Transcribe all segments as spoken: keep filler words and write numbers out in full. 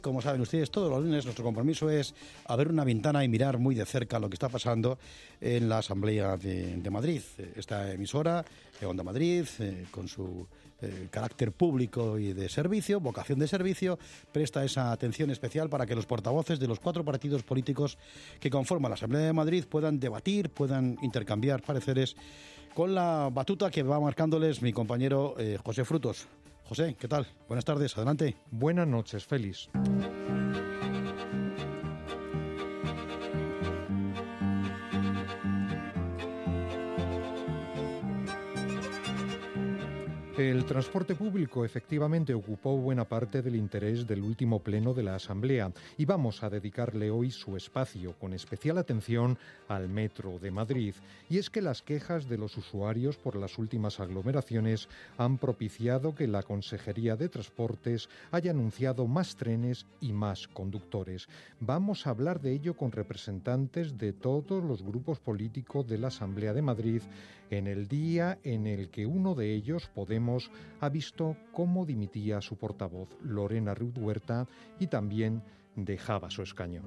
Como saben ustedes, todos los lunes nuestro compromiso es abrir una ventana y mirar muy de cerca lo que está pasando en la Asamblea de, de Madrid. Esta emisora, Onda Madrid, eh, con su eh, carácter público y de servicio, vocación de servicio, presta esa atención especial para que los portavoces de los cuatro partidos políticos que conforman la Asamblea de Madrid puedan debatir, puedan intercambiar pareceres con la batuta que va marcándoles mi compañero eh, José Frutos. José, ¿qué tal? Buenas tardes, adelante. Buenas noches, Félix. El transporte público efectivamente ocupó buena parte del interés del último pleno de la Asamblea y vamos a dedicarle hoy su espacio con especial atención al Metro de Madrid. Y es que las quejas de los usuarios por las últimas aglomeraciones han propiciado que la Consejería de Transportes haya anunciado más trenes y más conductores. Vamos a hablar de ello con representantes de todos los grupos políticos de la Asamblea de Madrid en el día en el que uno de ellos, Podemos, ha visto cómo dimitía su portavoz, Lorena Ruiz Huerta, y también dejaba su escaño.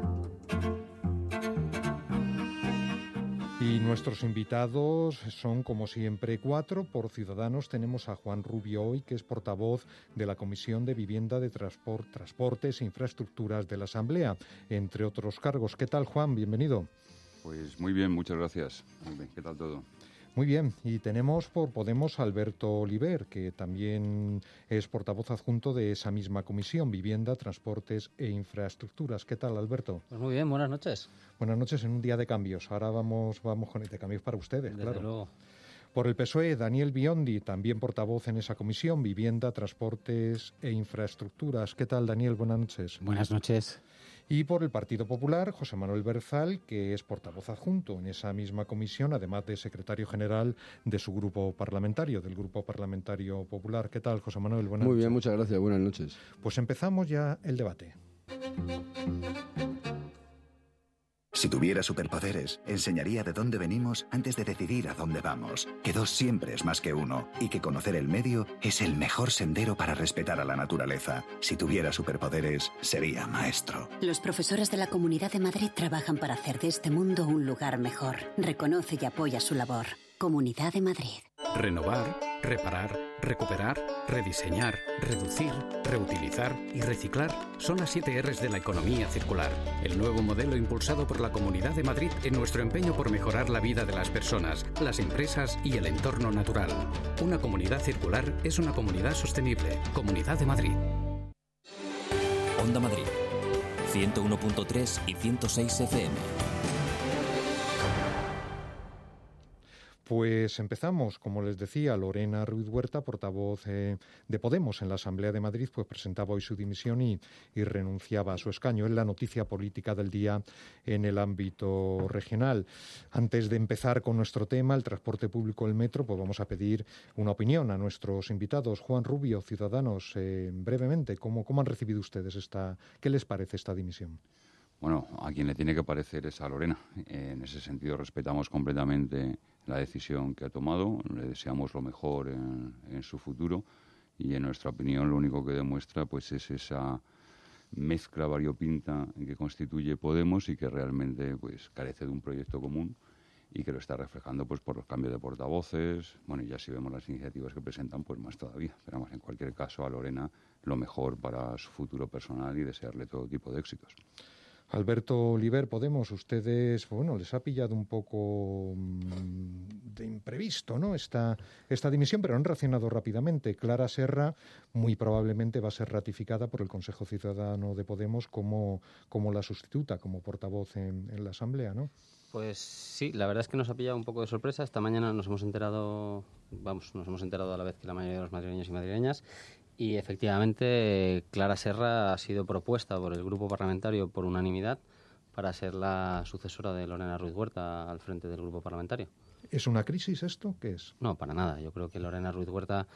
Y nuestros invitados son, como siempre, cuatro. Por Ciudadanos tenemos a Juan Rubio hoy, que es portavoz de la Comisión de Vivienda, de Transport, Transportes e Infraestructuras de la Asamblea, entre otros cargos. ¿Qué tal, Juan? Bienvenido. Pues muy bien, muchas gracias. Muy bien, ¿qué tal todo? Muy bien, y tenemos por Podemos a Alberto Oliver, que también es portavoz adjunto de esa misma comisión, Vivienda, Transportes e Infraestructuras. ¿Qué tal, Alberto? Pues muy bien, buenas noches. Buenas noches en un día de cambios. Ahora vamos, vamos con el de cambios para ustedes, Desde claro. luego. Por el P S O E, Daniel Biondi, también portavoz en esa comisión, Vivienda, Transportes e Infraestructuras. ¿Qué tal, Daniel? Buenas noches. Buenas noches. Y por el Partido Popular, José Manuel Berzal, que es portavoz adjunto en esa misma comisión, además de secretario general de su grupo parlamentario, del Grupo Parlamentario Popular. ¿Qué tal, José Manuel? Buenas Muy noches. bien, muchas gracias. Buenas noches. Pues empezamos ya el debate. Si tuviera superpoderes, enseñaría de dónde venimos antes de decidir a dónde vamos. Que dos siempre es más que uno y que conocer el medio es el mejor sendero para respetar a la naturaleza. Si tuviera superpoderes, sería maestro. Los profesores de la Comunidad de Madrid trabajan para hacer de este mundo un lugar mejor. Reconoce y apoya su labor. Comunidad de Madrid. Renovar, reparar, recuperar, rediseñar, reducir, reutilizar y reciclar son las siete erres de la economía circular. El nuevo modelo impulsado por la Comunidad de Madrid en nuestro empeño por mejorar la vida de las personas, las empresas y el entorno natural. Una comunidad circular es una comunidad sostenible. Comunidad de Madrid. Onda Madrid, ciento uno punto tres y ciento seis F M. Pues empezamos, como les decía, Lorena Ruiz Huerta, portavoz eh, de Podemos en la Asamblea de Madrid, pues presentaba hoy su dimisión y, y renunciaba a su escaño. Es la noticia política del día en el ámbito regional. Antes de empezar con nuestro tema, el transporte público, el metro, pues vamos a pedir una opinión a nuestros invitados. Juan Rubio, Ciudadanos, eh, brevemente, ¿cómo, ¿cómo han recibido ustedes esta, qué les parece esta dimisión? Bueno, a quien le tiene que parecer es a Lorena. En ese sentido respetamos completamente la decisión que ha tomado, le deseamos lo mejor en, en su futuro y en nuestra opinión lo único que demuestra pues es esa mezcla variopinta que constituye Podemos y que realmente pues carece de un proyecto común y que lo está reflejando pues por los cambios de portavoces. Bueno, y ya si vemos las iniciativas que presentan, pues más todavía. Esperamos en cualquier caso a Lorena lo mejor para su futuro personal y desearle todo tipo de éxitos. Alberto Oliver, Podemos, ustedes, bueno, les ha pillado un poco de imprevisto, ¿no?, esta, esta dimisión, pero han reaccionado rápidamente. Clara Serra muy probablemente va a ser ratificada por el Consejo Ciudadano de Podemos como, como la sustituta, como portavoz en, en la Asamblea, ¿no? Pues sí, la verdad es que nos ha pillado un poco de sorpresa. Esta mañana nos hemos enterado, vamos, nos hemos enterado a la vez que la mayoría de los madrileños y madrileñas. Y efectivamente, Clara Serra ha sido propuesta por el grupo parlamentario por unanimidad para ser la sucesora de Lorena Ruiz Huerta al frente del grupo parlamentario. ¿Es una crisis esto? ¿Qué es? No, para nada. Yo creo que Lorena Ruiz Huerta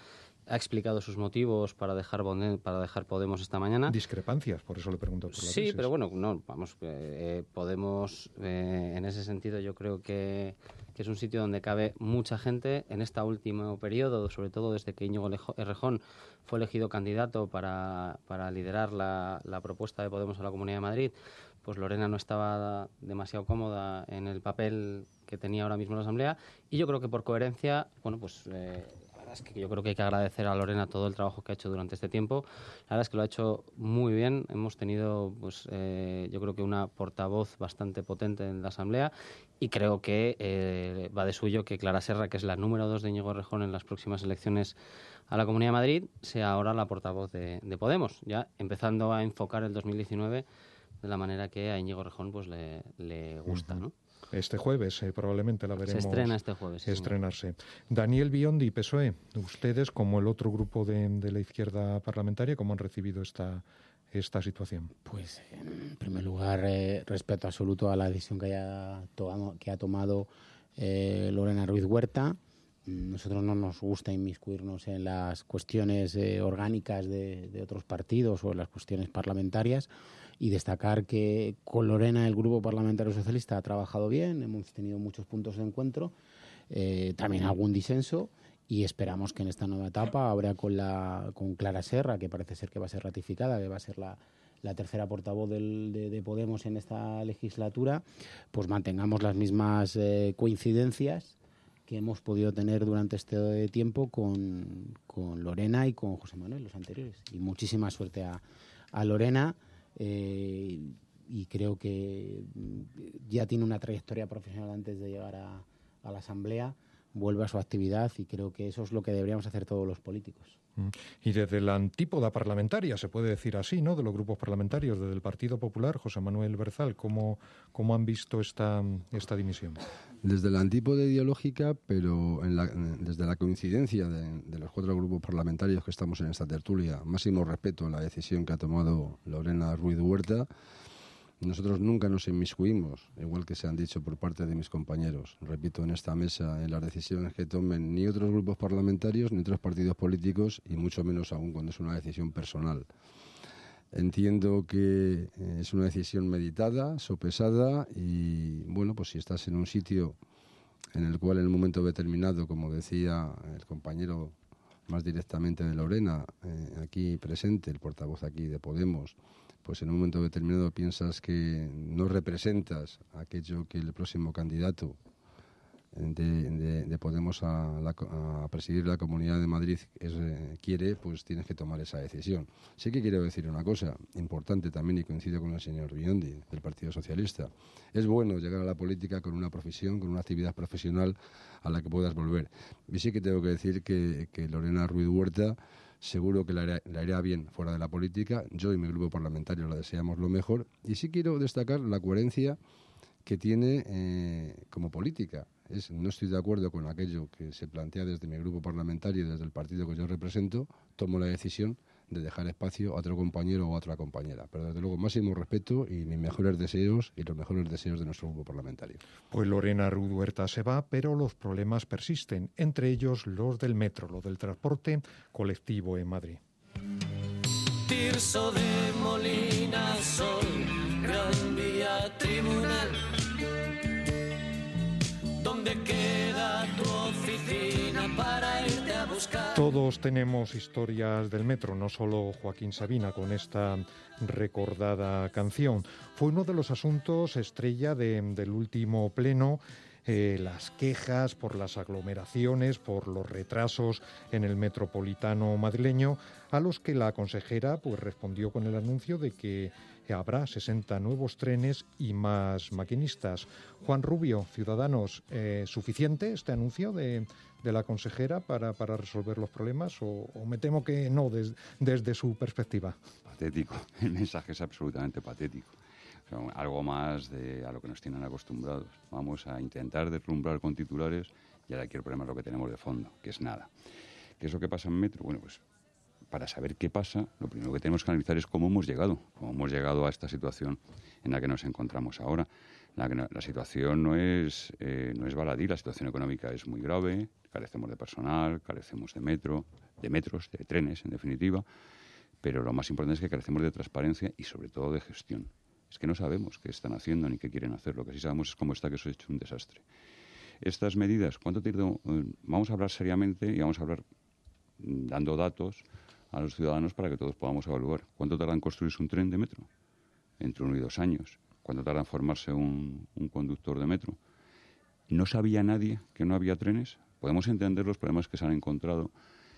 ha explicado sus motivos para dejar para dejar Podemos esta mañana. Discrepancias, por eso le pregunto por la Sí, tesis. pero bueno, no, vamos, eh, Podemos, eh, en ese sentido yo creo que, que es un sitio donde cabe mucha gente. En este último periodo, sobre todo desde que Íñigo Errejón fue elegido candidato para, para liderar la, la propuesta de Podemos a la Comunidad de Madrid, pues Lorena no estaba demasiado cómoda en el papel que tenía ahora mismo en la Asamblea, y yo creo que por coherencia, bueno, pues eh, la verdad es que yo creo que hay que agradecer a Lorena todo el trabajo que ha hecho durante este tiempo. La verdad es que lo ha hecho muy bien. Hemos tenido, pues eh, yo creo que una portavoz bastante potente en la Asamblea, y creo que eh, va de suyo que Clara Serra, que es la número dos de Íñigo Errejón en las próximas elecciones a la Comunidad de Madrid, sea ahora la portavoz de, de Podemos, ya empezando a enfocar el dos mil diecinueve de la manera que a Íñigo Errejón pues le, le gusta, ¿no? Este jueves eh, probablemente la veremos. Se estrena este jueves. Sí, estrenarse. Señor. Daniel Biondi, P S O E, ustedes, como el otro grupo de, de la izquierda parlamentaria, ¿cómo han recibido esta, esta situación? Pues, en primer lugar, eh, respeto absoluto a la decisión que, haya to- que ha tomado eh, Lorena Ruiz Huerta. Nosotros no nos gusta inmiscuirnos en las cuestiones eh, orgánicas de, de otros partidos o en las cuestiones parlamentarias, y destacar que con Lorena el Grupo Parlamentario Socialista ha trabajado bien, hemos tenido muchos puntos de encuentro, eh, también algún disenso, y esperamos que en esta nueva etapa, ahora con, la, con Clara Serra, que parece ser que va a ser ratificada, que va a ser la, la tercera portavoz del, de, de Podemos en esta legislatura, pues mantengamos las mismas eh, coincidencias que hemos podido tener durante este tiempo con, con Lorena y con José Manuel, los anteriores. Y muchísima suerte a, a Lorena, eh, y creo que ya tiene una trayectoria profesional antes de llegar a, a la Asamblea, vuelve a su actividad, y creo que eso es lo que deberíamos hacer todos los políticos. Y desde la antípoda parlamentaria, se puede decir así, ¿no?, de los grupos parlamentarios, desde el Partido Popular, José Manuel Berzal, ¿cómo, cómo han visto esta, esta dimisión? Desde la antípoda ideológica, pero en la, desde la coincidencia de, de los cuatro grupos parlamentarios que estamos en esta tertulia, máximo respeto a la decisión que ha tomado Lorena Ruiz Huerta. Nosotros nunca nos inmiscuimos, igual que se han dicho por parte de mis compañeros, repito, en esta mesa, en las decisiones que tomen ni otros grupos parlamentarios, ni otros partidos políticos, y mucho menos aún cuando es una decisión personal. Entiendo que es una decisión meditada, sopesada, y bueno, pues si estás en un sitio en el cual en un momento determinado, como decía el compañero más directamente de Lorena, eh, aquí presente, el portavoz aquí de Podemos, pues en un momento determinado piensas que no representas aquello que el próximo candidato de, de, de Podemos a, la, a presidir la Comunidad de Madrid es, eh, quiere, pues tienes que tomar esa decisión. Sí que quiero decir una cosa importante también, y coincido con el señor Biondi, del Partido Socialista. Es bueno llegar a la política con una profesión, con una actividad profesional a la que puedas volver. Y sí que tengo que decir que, que Lorena Ruiz Huerta seguro que la hará, la hará bien fuera de la política. Yo y mi grupo parlamentario la deseamos lo mejor. Y sí quiero destacar la coherencia que tiene eh, como política. Es, no estoy de acuerdo con aquello que se plantea desde mi grupo parlamentario y desde el partido que yo represento. Tomo la decisión de dejar espacio a otro compañero o a otra compañera. Pero desde luego, máximo respeto y mis mejores deseos y los mejores deseos de nuestro grupo parlamentario. Pues Lorena Ruiz Huerta se va, pero los problemas persisten, entre ellos los del metro, los del transporte colectivo en Madrid. Tirso de Molina, Sol, Gran Vía, Tribunal. ¿Dónde queda tu oficina para irte a buscar? Todos tenemos historias del metro, no solo Joaquín Sabina con esta recordada canción. Fue uno de los asuntos estrella de, del último pleno. Eh, las quejas por las aglomeraciones, por los retrasos en el metropolitano madrileño, a los que la consejera pues respondió con el anuncio de que habrá sesenta nuevos trenes y más maquinistas. Juan Rubio, Ciudadanos, eh, ¿suficiente este anuncio de, de la consejera para, para resolver los problemas o, o me temo que no des, desde su perspectiva? Patético, el mensaje es absolutamente patético. O sea, algo más de a lo que nos tienen acostumbrados. Vamos a intentar deslumbrar con titulares y ahora aquí el problema es lo que tenemos de fondo, que es nada. ¿Qué es lo que pasa en Metro? Bueno, pues para saber qué pasa, lo primero que tenemos que analizar es cómo hemos llegado, cómo hemos llegado a esta situación en la que nos encontramos ahora. La, que no, la situación no es, eh, no es baladí, la situación económica es muy grave, carecemos de personal, carecemos de metro, de metros, de trenes, en definitiva, pero lo más importante es que carecemos de transparencia y sobre todo de gestión. Es que no sabemos qué están haciendo ni qué quieren hacer. Lo que sí sabemos es cómo está, que eso es hecho un desastre. Estas medidas, ¿cuánto tiempo? Vamos a hablar seriamente y vamos a hablar dando datos a los ciudadanos para que todos podamos evaluar. ¿Cuánto tarda en construirse un tren de metro? Entre uno y dos años. ¿Cuánto tarda en formarse un, un conductor de metro? ¿No sabía nadie que no había trenes? Podemos entender los problemas que se han encontrado,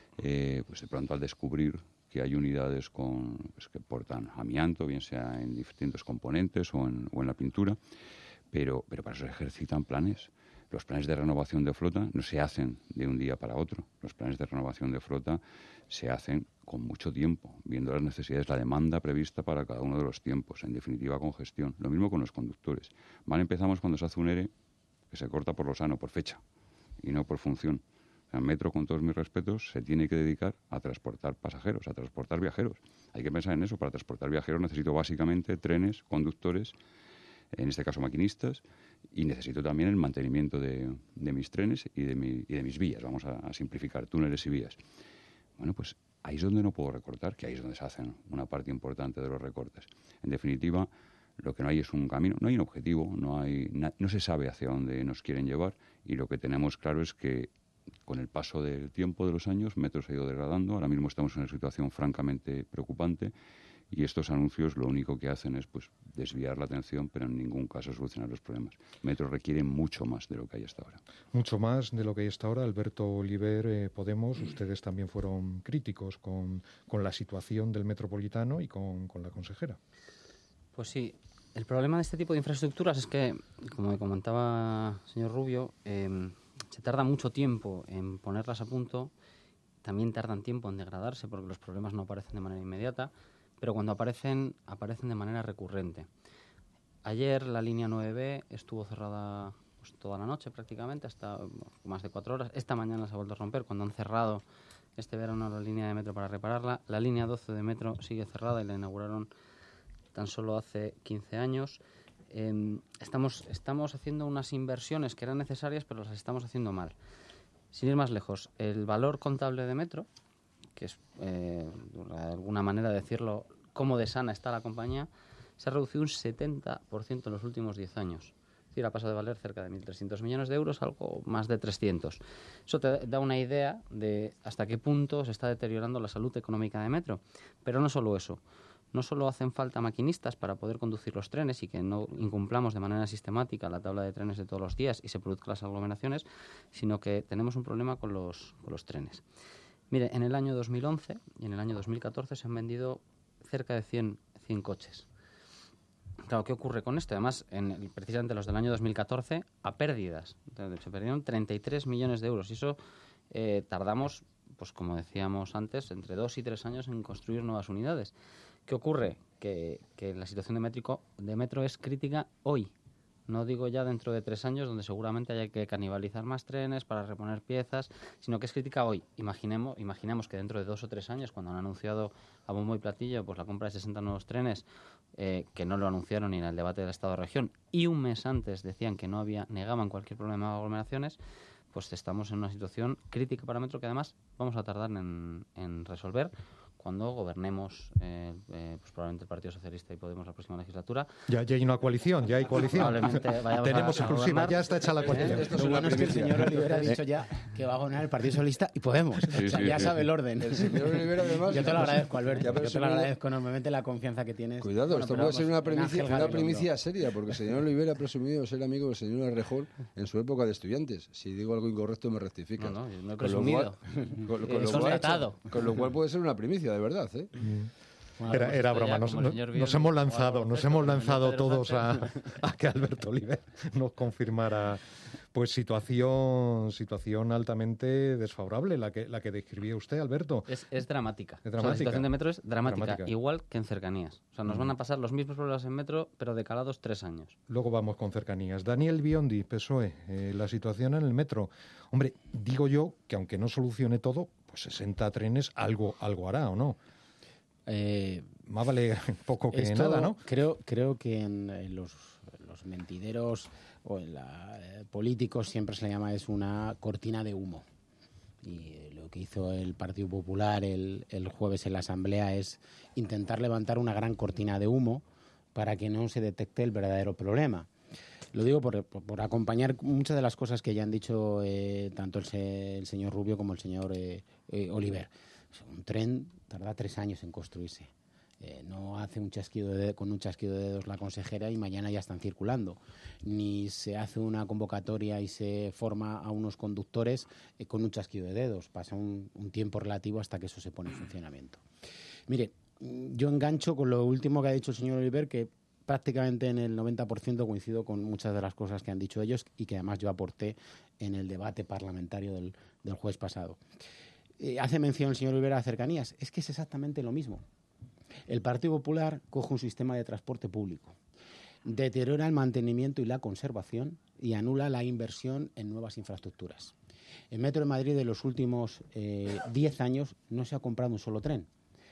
eh, pues de pronto al descubrir que hay unidades con, pues, que portan amianto, bien sea en distintos componentes o en, o en la pintura, pero, pero para eso se ejercitan planes. Los planes de renovación de flota no se hacen de un día para otro. Los planes de renovación de flota se hacen con mucho tiempo, viendo las necesidades, la demanda prevista para cada uno de los tiempos, en definitiva con gestión. Lo mismo con los conductores. Mal empezamos cuando se hace un ERE que se corta por lo sano, por fecha, y no por función. O sea, Metro, con todos mis respetos, se tiene que dedicar a transportar pasajeros, a transportar viajeros. Hay que pensar en eso. Para transportar viajeros necesito básicamente trenes, conductores, en este caso maquinistas, y necesito también el mantenimiento de, de mis trenes y de, mi, y de mis vías. Vamos a, a simplificar, túneles y vías. Bueno, pues ahí es donde no puedo recortar, que ahí es donde se hacen una parte importante de los recortes. En definitiva, lo que no hay es un camino, no hay un objetivo, no, hay, na, no se sabe hacia dónde nos quieren llevar, y lo que tenemos claro es que con el paso del tiempo, de los años, Metro se ha ido degradando. Ahora mismo estamos en una situación francamente preocupante. Y estos anuncios lo único que hacen es pues desviar la atención, pero en ningún caso solucionar los problemas. Metro requiere mucho más de lo que hay hasta ahora. Mucho más de lo que hay hasta ahora. Alberto Oliver, eh, Podemos, ustedes también fueron críticos con, con la situación del Metropolitano y con, con la consejera. Pues sí. El problema de este tipo de infraestructuras es que, como me comentaba el señor Rubio, eh, se tarda mucho tiempo en ponerlas a punto. También tardan tiempo en degradarse porque los problemas no aparecen de manera inmediata. Pero cuando aparecen, aparecen de manera recurrente. Ayer la línea nueve B estuvo cerrada pues, toda la noche prácticamente, hasta más de cuatro horas. Esta mañana se ha vuelto a romper cuando han cerrado este verano la línea de metro para repararla. La línea doce de metro sigue cerrada y la inauguraron tan solo hace quince años. Eh, estamos, estamos haciendo unas inversiones que eran necesarias, pero las estamos haciendo mal. Sin ir más lejos, el valor contable de metro, que es, eh, de alguna manera de decirlo, cómo de sana está la compañía, se ha reducido un setenta por ciento en los últimos diez años. Es decir, ha pasado de valer cerca de mil trescientos millones de euros a algo más de trescientos. Eso te da una idea de hasta qué punto se está deteriorando la salud económica de Metro. Pero no solo eso. No solo hacen falta maquinistas para poder conducir los trenes y que no incumplamos de manera sistemática la tabla de trenes de todos los días y se produzcan las aglomeraciones, sino que tenemos un problema con los, con los trenes. Mire, en el año dos mil once y en el año dos mil catorce se han vendido cerca de cien, cien coches. Claro, ¿qué ocurre con esto? Además, en, precisamente los del año dos mil catorce, a pérdidas. Se perdieron treinta y tres millones de euros. Y eso eh, tardamos, pues como decíamos antes, entre dos y tres años en construir nuevas unidades. ¿Qué ocurre? Que, que la situación de, métrico, de Metro es crítica hoy. No digo ya dentro de tres años, donde seguramente haya que canibalizar más trenes para reponer piezas, sino que es crítica hoy. Imaginemos, imaginemos que dentro de dos o tres años, cuando han anunciado a bombo y platillo pues la compra de sesenta nuevos trenes, eh, que no lo anunciaron ni en el debate del Estado de Región, y un mes antes decían que no había, negaban cualquier problema de aglomeraciones, pues estamos en una situación crítica para Metro que además vamos a tardar en, en resolver cuando gobernemos, eh, eh, pues probablemente el Partido Socialista y Podemos la próxima legislatura. Ya, ya hay una coalición, ya hay coalición. Tenemos exclusiva, ya está hecha la coalición. Esto es lo bueno es que el señor Olivera ha dicho ya que va a gobernar el Partido Socialista y Podemos. Sí, o sea, sí, ya sí, sabe sí. el orden. El señor Olivera, además, yo te lo agradezco, Alberto. Yo te lo agradezco enormemente la confianza que tienes. Cuidado, bueno, esto puede ser una primicia, una primicia seria, porque el señor Olivera ha presumido ser amigo del señor Errejón en su época de estudiantes. Si digo algo incorrecto, me rectificas. No, no, no he presumido. Con lo, cual, con, lo cual, con lo cual puede ser una primicia, de verdad, ¿eh? Bueno, era, era broma, nos, nos, nos hemos lanzado, nos hemos lanzado todos a, a que Alberto Oliver nos confirmara pues situación situación altamente desfavorable, la que la que describía usted, Alberto. Es, es dramática. Es dramática. O sea, la situación de Metro es dramática, dramática, igual que en cercanías. O sea, nos mm. van a pasar los mismos problemas en Metro, pero decalados tres años. Luego vamos con cercanías. Daniel Biondi, P S O E, eh, la situación en el Metro. Hombre, digo yo que aunque no solucione todo, pues sesenta trenes algo algo hará, ¿o no? Eh, Más vale poco que esto, nada, ¿no? Creo, creo que en, en los, los mentideros o en la, eh, políticos siempre se le llama es una cortina de humo. Y lo que hizo el Partido Popular el, el jueves en la Asamblea es intentar levantar una gran cortina de humo para que no se detecte el verdadero problema. Lo digo por, por, por acompañar muchas de las cosas que ya han dicho eh, tanto el, se, el señor Rubio como el señor eh, eh, Oliver. Un tren tarda tres años en construirse. Eh, no hace un chasquido de, con un chasquido de dedos la consejera y mañana ya están circulando. Ni se hace una convocatoria y se forma a unos conductores eh, con un chasquido de dedos. Pasa un, un tiempo relativo hasta que eso se pone en funcionamiento. Mire, yo engancho con lo último que ha dicho el señor Oliver, que prácticamente en el noventa por ciento coincido con muchas de las cosas que han dicho ellos y que además yo aporté en el debate parlamentario del, del jueves pasado. Eh, hace mención el señor Oliver a cercanías. Es que es exactamente lo mismo. El Partido Popular coge un sistema de transporte público, deteriora el mantenimiento y la conservación y anula la inversión en nuevas infraestructuras. En Metro de Madrid de los últimos diez eh, años no se ha comprado un solo tren.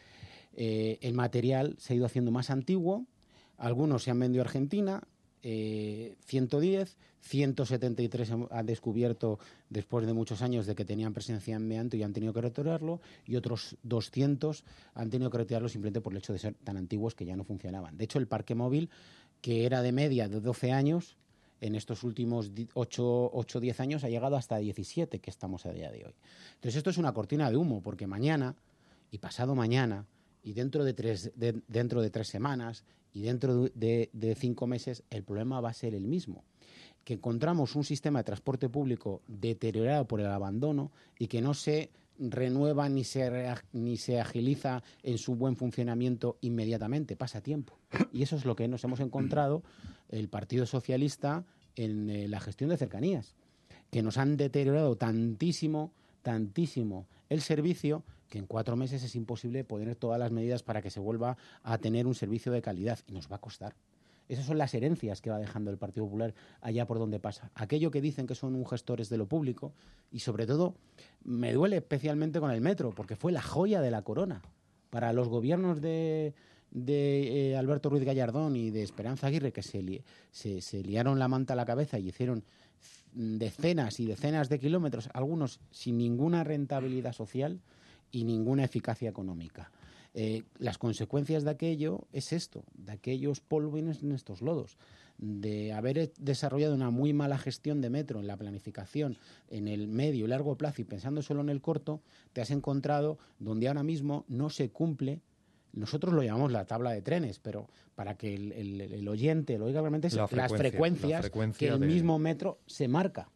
Eh, el material se ha ido haciendo más antiguo, algunos se han vendido a Argentina, eh, ciento diez, ciento setenta y tres han descubierto después de muchos años de que tenían presencia en amianto y han tenido que retirarlo, y otros doscientos han tenido que retirarlo simplemente por el hecho de ser tan antiguos que ya no funcionaban. De hecho, el parque móvil, que era de media de doce años, en estos últimos ocho o diez años ha llegado hasta diecisiete, que estamos a día de hoy. Entonces, esto es una cortina de humo, porque mañana y pasado mañana y dentro de tres, de, dentro de tres semanas y dentro de, de cinco meses el problema va a ser el mismo. Que encontramos un sistema de transporte público deteriorado por el abandono y que no se renueva ni se, ni se agiliza en su buen funcionamiento inmediatamente, pasa tiempo. Y eso es lo que nos hemos encontrado el Partido Socialista en eh, la gestión de cercanías, que nos han deteriorado tantísimo, tantísimo el servicio, que en cuatro meses es imposible poner todas las medidas para que se vuelva a tener un servicio de calidad, y nos va a costar. Esas son las herencias que va dejando el Partido Popular allá por donde pasa. Aquello que dicen que son un gestores de lo público, y sobre todo me duele especialmente con el metro, porque fue la joya de la corona para los gobiernos de, de eh, Alberto Ruiz Gallardón y de Esperanza Aguirre, que se, li, se, se liaron la manta a la cabeza y hicieron decenas y decenas de kilómetros, algunos sin ninguna rentabilidad social y ninguna eficacia económica. Eh, las consecuencias de aquello es esto, de aquellos polvos en estos lodos, de haber desarrollado una muy mala gestión de metro en la planificación, en el medio y largo plazo, y pensando solo en el corto, te has encontrado donde ahora mismo no se cumple. Nosotros lo llamamos la tabla de trenes, pero para que el, el, el oyente lo oiga realmente, es la frecuencia, las frecuencias la frecuencia que el de... mismo metro se marca.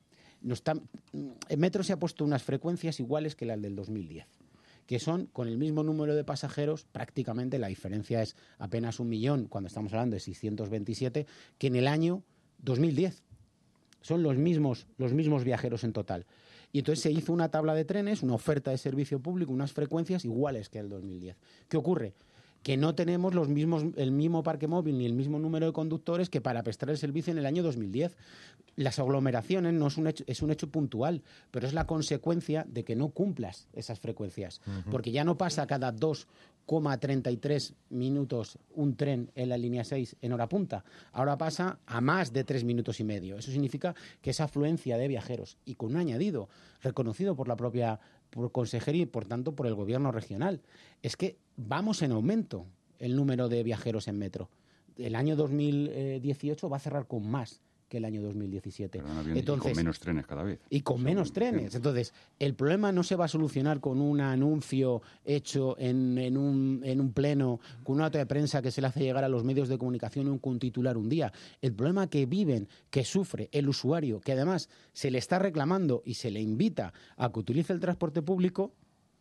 No está, el metro se ha puesto unas frecuencias iguales que las del dos mil diez, que son con el mismo número de pasajeros, prácticamente la diferencia es apenas un millón, cuando estamos hablando de seiscientos veintisiete, que en el año dos mil diez. Son los mismos, los mismos viajeros en total. Y entonces se hizo una tabla de trenes, una oferta de servicio público, unas frecuencias iguales que el dos mil diez. ¿Qué ocurre? Que no tenemos los mismos, el mismo parque móvil ni el mismo número de conductores que para prestar el servicio en el año dos mil diez. Las aglomeraciones no es un hecho, es un hecho puntual, pero es la consecuencia de que no cumplas esas frecuencias. Uh-huh. Porque ya no pasa cada dos coma treinta y tres minutos un tren en la línea seis en hora punta. Ahora pasa a más de tres minutos y medio. Eso significa que esa afluencia de viajeros, y con un añadido reconocido por la propia por consejería y, por tanto, por el gobierno regional, es que vamos en aumento el número de viajeros en metro. El año dos mil dieciocho va a cerrar con más que el año dos mil diecisiete. Entonces, y con menos trenes cada vez. Y con menos trenes. Entonces, el problema no se va a solucionar con un anuncio hecho en, en, un, en un pleno, con una nota de prensa que se le hace llegar a los medios de comunicación con un titular un día. El problema que viven, que sufre el usuario, que además se le está reclamando y se le invita a que utilice el transporte público,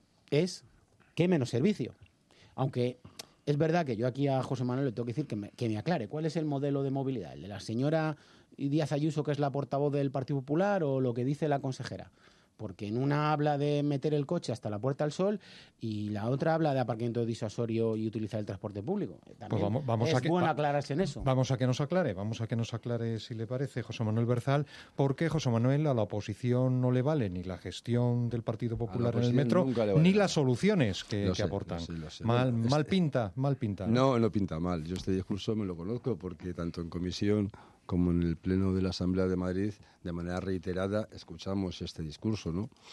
es que menos servicio. Aunque es verdad que yo aquí a José Manuel le tengo que decir que me, que me aclare cuál es el modelo de movilidad, el de la señora Díaz Ayuso, que es la portavoz del Partido Popular, o lo que dice la consejera. Porque en una habla de meter el coche hasta la Puerta del Sol y la otra habla de aparcamiento disuasorio y utilizar el transporte público. También pues vamos, vamos es a que, bueno va, aclararse en eso. Vamos a que nos aclare, vamos a que nos aclare si le parece, José Manuel Berzal, porque José Manuel, a la oposición no le vale ni la gestión del Partido Popular en el metro, vale ni las soluciones que, lo que sé, aportan. Lo sé, lo sé. Mal, Este, mal pinta, mal pinta. No, no pinta mal. Yo este discurso me lo conozco porque tanto en comisión como en el Pleno de la Asamblea de Madrid, de manera reiterada, escuchamos este discurso, ¿no?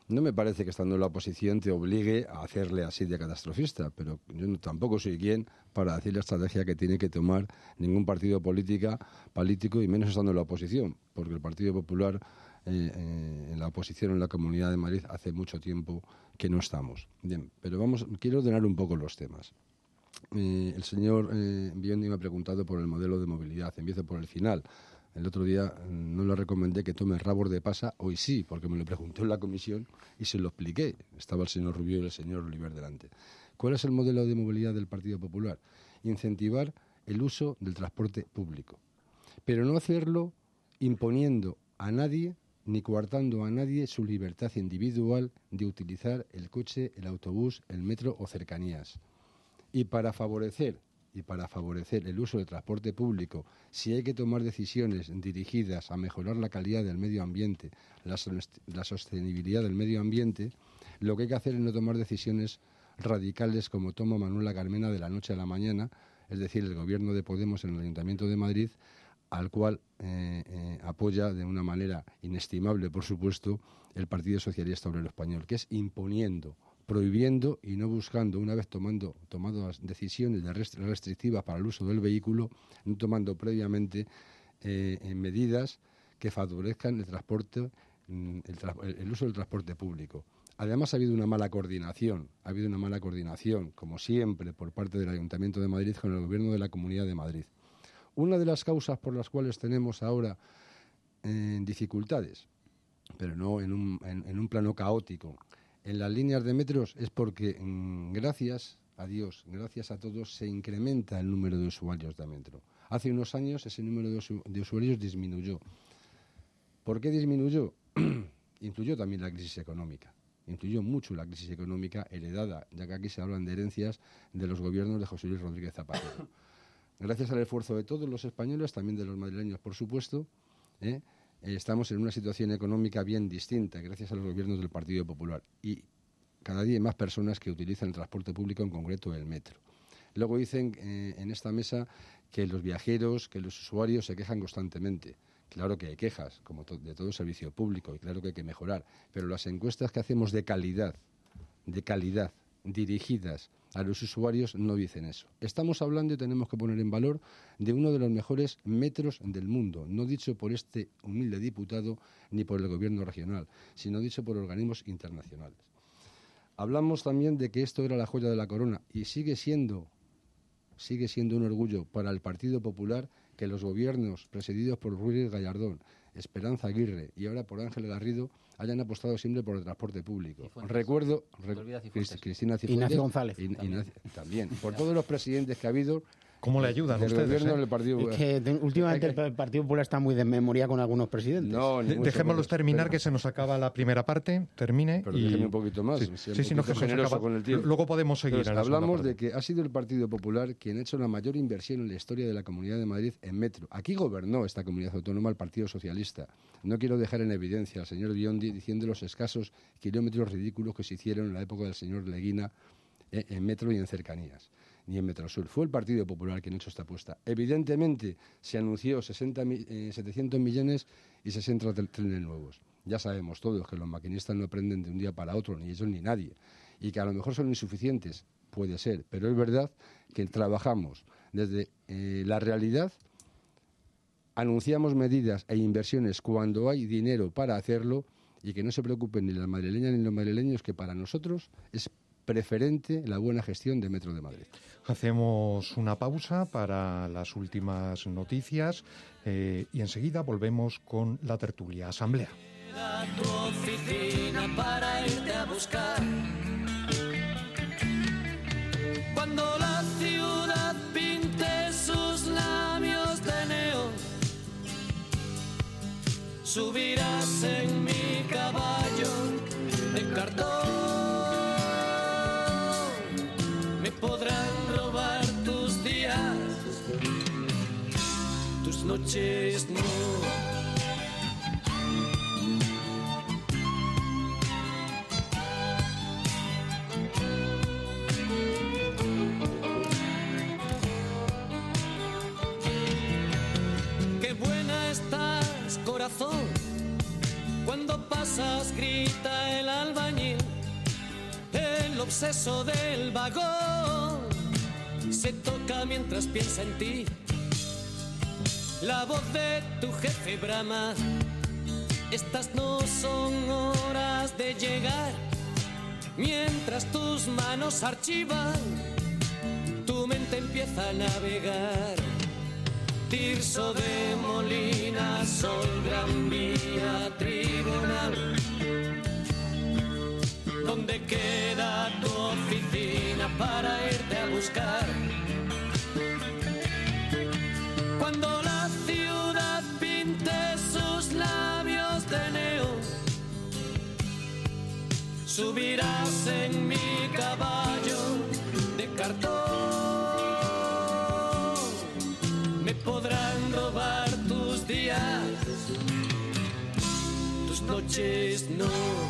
No me parece que estando en la oposición te obligue a hacerle así de catastrofista, pero yo no, tampoco soy quien para decir la estrategia que tiene que tomar ningún partido política, político, y menos estando en la oposición, porque el Partido Popular eh, eh, en la oposición en la Comunidad de Madrid hace mucho tiempo que no estamos. Bien, pero vamos, quiero ordenar un poco los temas. Eh, el señor eh, Biondi me ha preguntado por el modelo de movilidad. Empiezo por el final. El otro día no le recomendé que tome rabos de pasa, hoy sí, porque me lo preguntó en la comisión y se lo expliqué. Estaba el señor Rubio y el señor Oliver delante. ¿Cuál es el modelo de movilidad del Partido Popular? Incentivar el uso del transporte público, pero no hacerlo imponiendo a nadie ni coartando a nadie su libertad individual de utilizar el coche, el autobús, el metro o cercanías. Y para favorecer y para favorecer el uso del transporte público, si hay que tomar decisiones dirigidas a mejorar la calidad del medio ambiente, la, la sostenibilidad del medio ambiente, lo que hay que hacer es no tomar decisiones radicales como toma Manuela Carmena de la noche a la mañana, es decir, el gobierno de Podemos en el Ayuntamiento de Madrid, al cual eh, eh, apoya de una manera inestimable, por supuesto, el Partido Socialista Obrero Español, que es imponiendo, prohibiendo y no buscando, una vez tomando tomado las decisiones de restri restrictivas para el uso del vehículo, no tomando previamente eh, medidas que favorezcan el transporte, el, tra el uso del transporte público. Además ha habido una mala coordinación, ha habido una mala coordinación, como siempre, por parte del Ayuntamiento de Madrid con el Gobierno de la Comunidad de Madrid. Una de las causas por las cuales tenemos ahora eh, dificultades, pero no en un, en, en un plano caótico, en las líneas de metros es porque mmm, gracias a Dios, gracias a todos, se incrementa el número de usuarios de metro. Hace unos años ese número de, usu de usuarios disminuyó. ¿Por qué disminuyó? Influyó también la crisis económica. Influyó mucho la crisis económica heredada, ya que aquí se hablan de herencias de los gobiernos de José Luis Rodríguez Zapatero. Gracias al esfuerzo de todos los españoles, también de los madrileños, por supuesto, ¿eh? estamos en una situación económica bien distinta, gracias a los gobiernos del Partido Popular. Y cada día hay más personas que utilizan el transporte público, en concreto el metro. Luego dicen eh, en esta mesa que los viajeros, que los usuarios se quejan constantemente. Claro que hay quejas, como to de todo servicio público, y claro que hay que mejorar. Pero las encuestas que hacemos de calidad, de calidad, dirigidas a los usuarios, no dicen eso. Estamos hablando, y tenemos que poner en valor, de uno de los mejores metros del mundo, no dicho por este humilde diputado ni por el gobierno regional, sino dicho por organismos internacionales. Hablamos también de que esto era la joya de la corona, y sigue siendo, sigue siendo un orgullo para el Partido Popular que los gobiernos presididos por Ruiz Gallardón, Esperanza Aguirre y ahora por Ángel Garrido hayan apostado siempre por el transporte público. Recuerdo, rec Cifuentes. Cristina Cifuentes, Ignacio González. In, Ignacio, también, por todos los presidentes que ha habido. ¿Cómo le ayudan del ustedes? Gobierno eh? del Partido Es que de, últimamente el Partido Popular está muy de memoria con algunos presidentes. No, ni Dejémoslos terminar, que se nos acaba la primera parte, termine. Pero y... déjeme un poquito más. Sí, sí, sí, sí, no, que generoso con el tiempo. Luego podemos seguir. Entonces, en la hablamos de que ha sido el Partido Popular quien ha hecho la mayor inversión en la historia de la Comunidad de Madrid en metro. Aquí gobernó esta comunidad autónoma el Partido Socialista. No quiero dejar en evidencia al señor Biondi diciendo los escasos kilómetros ridículos que se hicieron en la época del señor Leguina eh, en metro y en cercanías, ni en Metrosur. Fue el Partido Popular quien ha hecho esta apuesta. Evidentemente se anunció sesenta, eh, setecientos millones y sesenta trenes nuevos. Ya sabemos todos que los maquinistas no aprenden de un día para otro, ni ellos ni nadie, y que a lo mejor son insuficientes, puede ser, pero es verdad que trabajamos desde eh, la realidad, anunciamos medidas e inversiones cuando hay dinero para hacerlo, y que no se preocupen ni las madrileñas ni los madrileños, que para nosotros es preferente la buena gestión de Metro de Madrid. Hacemos una pausa para las últimas noticias eh, y enseguida volvemos con la tertulia Asamblea. A tu oficina para irte a buscar. Cuando la ciudad pinte sus labios de neón, subirás en mi caballo de cartón. Me podrán robar tus días, tus noches no. Qué buena estás, corazón, cuando pasas cosas grita el albañil, el obseso del vagón se toca mientras piensa en ti. La voz de tu jefe brama, estas no son horas de llegar. Mientras tus manos archivan, tu mente empieza a navegar. Tirso de Molina, Sol, Gran Vía, Tribunal. ¿Dónde queda tu oficina para irte a buscar? Cuando la ciudad pinte sus labios de neón, subirás en mi caballo de cartón. Me podrán robar tus días, tus noches no.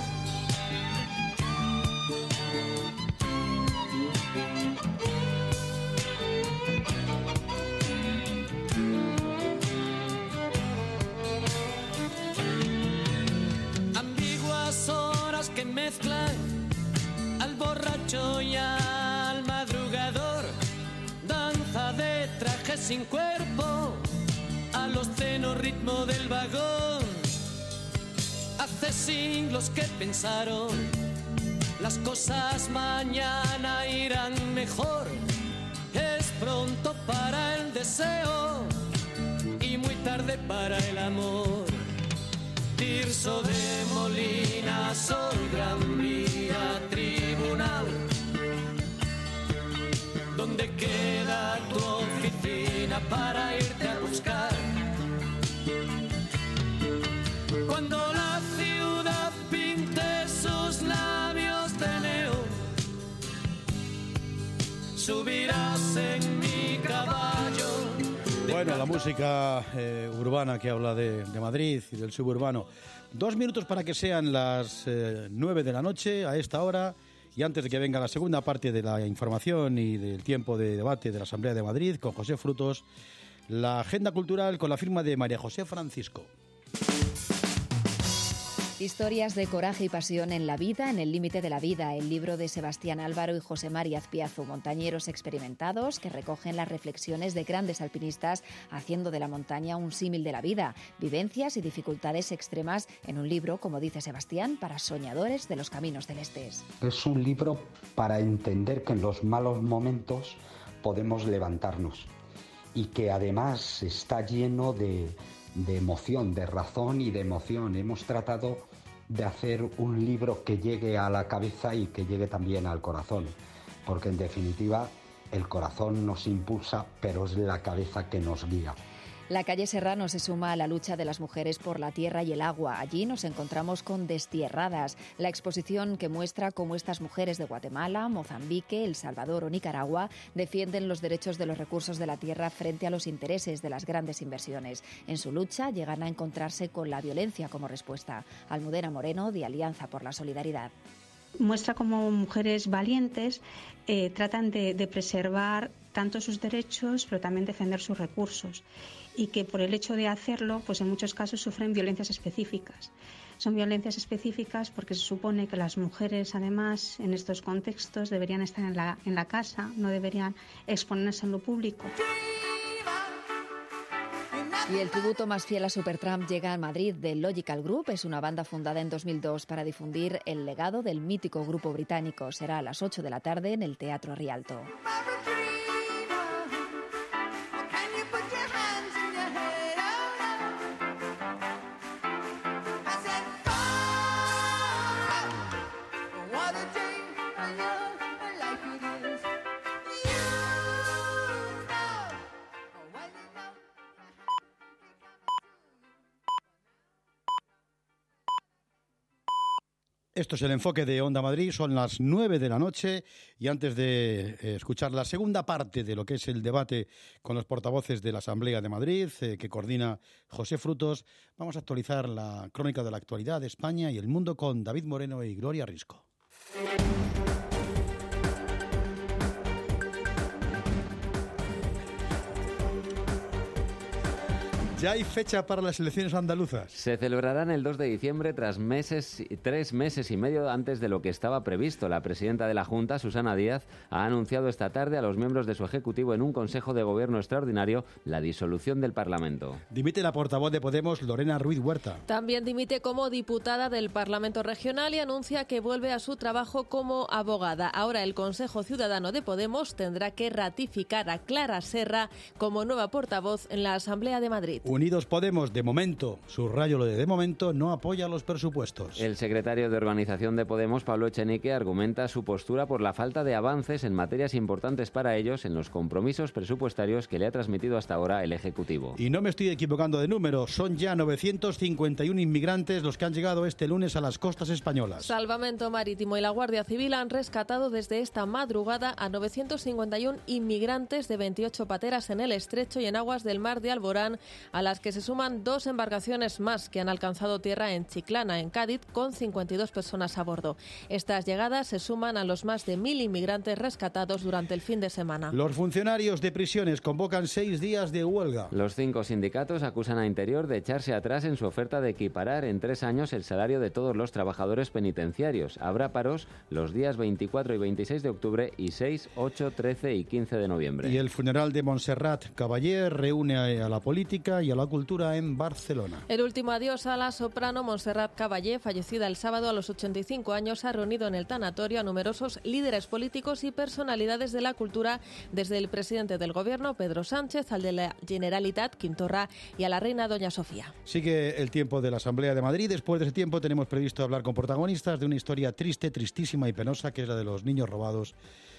Ambiguas horas que mezclan al borracho y al madrugador, danza de trajes sin cuerpo, al obsceno ritmo del vagón. Hace siglos que pensaron, las cosas mañana irán mejor. Es pronto para el deseo y muy tarde para el amor. Tirso de Molina, Sol, Gran Vía, Tribunal. ¿Dónde queda tu oficina para irte a buscar? Cuando la ciudad pinte sus labios de neón, subirás en mi caballo. Bueno, la música eh, urbana que habla de, de Madrid y del suburbano. Dos minutos para que sean las eh, nueve de la noche a esta hora. Y antes de que venga la segunda parte de la información y del tiempo de debate de la Asamblea de Madrid con José Frutos, la agenda cultural con la firma de María José Francisco. Historias de coraje y pasión en la vida, en el límite de la vida, el libro de Sebastián Álvaro y José María Azpiazu, montañeros experimentados que recogen las reflexiones de grandes alpinistas haciendo de la montaña un símil de la vida, vivencias y dificultades extremas en un libro, como dice Sebastián, para soñadores de los caminos celestes. Es un libro para entender que en los malos momentos podemos levantarnos y que además está lleno de, de emoción, de razón y de emoción. Hemos tratado de hacer un libro que llegue a la cabeza y que llegue también al corazón, porque en definitiva el corazón nos impulsa, pero es la cabeza que nos guía. La calle Serrano se suma a la lucha de las mujeres por la tierra y el agua. Allí nos encontramos con Destierradas, la exposición que muestra cómo estas mujeres de Guatemala, Mozambique, El Salvador o Nicaragua defienden los derechos de los recursos de la tierra frente a los intereses de las grandes inversiones. En su lucha llegan a encontrarse con la violencia como respuesta. Almudena Moreno, de Alianza por la Solidaridad. Muestra cómo mujeres valientes eh, tratan de, de preservar tanto sus derechos, pero también defender sus recursos, y que por el hecho de hacerlo, pues en muchos casos sufren violencias específicas. Son violencias específicas porque se supone que las mujeres, además, en estos contextos deberían estar en la, en la casa, no deberían exponerse en lo público. Y el tributo más fiel a Supertramp llega a Madrid de Logical Group. Es una banda fundada en dos mil dos para difundir el legado del mítico grupo británico. Será a las ocho de la tarde en el Teatro Rialto. Esto es el enfoque de Onda Madrid, son las nueve de la noche y antes de eh, escuchar la segunda parte de lo que es el debate con los portavoces de la Asamblea de Madrid, eh, que coordina José Frutos, vamos a actualizar la crónica de la actualidad de España y el mundo con David Moreno y Gloria Risco. ¿Ya hay fecha para las elecciones andaluzas? Se celebrarán el dos de diciembre tras meses, tres meses y medio antes de lo que estaba previsto. La presidenta de la Junta, Susana Díaz, ha anunciado esta tarde a los miembros de su ejecutivo en un Consejo de Gobierno extraordinario la disolución del Parlamento. Dimite la portavoz de Podemos, Lorena Ruiz Huerta. También dimite como diputada del Parlamento Regional y anuncia que vuelve a su trabajo como abogada. Ahora el Consejo Ciudadano de Podemos tendrá que ratificar a Clara Serra como nueva portavoz en la Asamblea de Madrid. Unidos Podemos, de momento, subrayo lo de de momento, no apoya los presupuestos. El secretario de Organización de Podemos, Pablo Echenique, argumenta su postura por la falta de avances en materias importantes para ellos en los compromisos presupuestarios que le ha transmitido hasta ahora el Ejecutivo. Y no me estoy equivocando de número, son ya novecientos cincuenta y uno inmigrantes los que han llegado este lunes a las costas españolas. Salvamento Marítimo y la Guardia Civil han rescatado desde esta madrugada a novecientos cincuenta y uno inmigrantes de veintiocho pateras en el estrecho y en aguas del mar de Alborán, a las que se suman dos embarcaciones más que han alcanzado tierra en Chiclana, en Cádiz, con cincuenta y dos personas a bordo. Estas llegadas se suman a los más de mil inmigrantes rescatados durante el fin de semana. Los funcionarios de prisiones convocan seis días de huelga. Los cinco sindicatos acusan a Interior de echarse atrás en su oferta de equiparar en tres años el salario de todos los trabajadores penitenciarios. Habrá paros los días veinticuatro y veintiséis de octubre y seis, ocho, trece y quince de noviembre. Y el funeral de Montserrat Caballé reúne a la política y a la cultura en Barcelona. El último adiós a la soprano Montserrat Caballé, fallecida el sábado a los ochenta y cinco años, ha reunido en el tanatorio a numerosos líderes políticos y personalidades de la cultura, desde el presidente del Gobierno, Pedro Sánchez, al de la Generalitat, Quintorra, y a la reina Doña Sofía. Sigue el tiempo de la Asamblea de Madrid. Después de ese tiempo tenemos previsto hablar con protagonistas de una historia triste, tristísima y penosa, que es la de los niños robados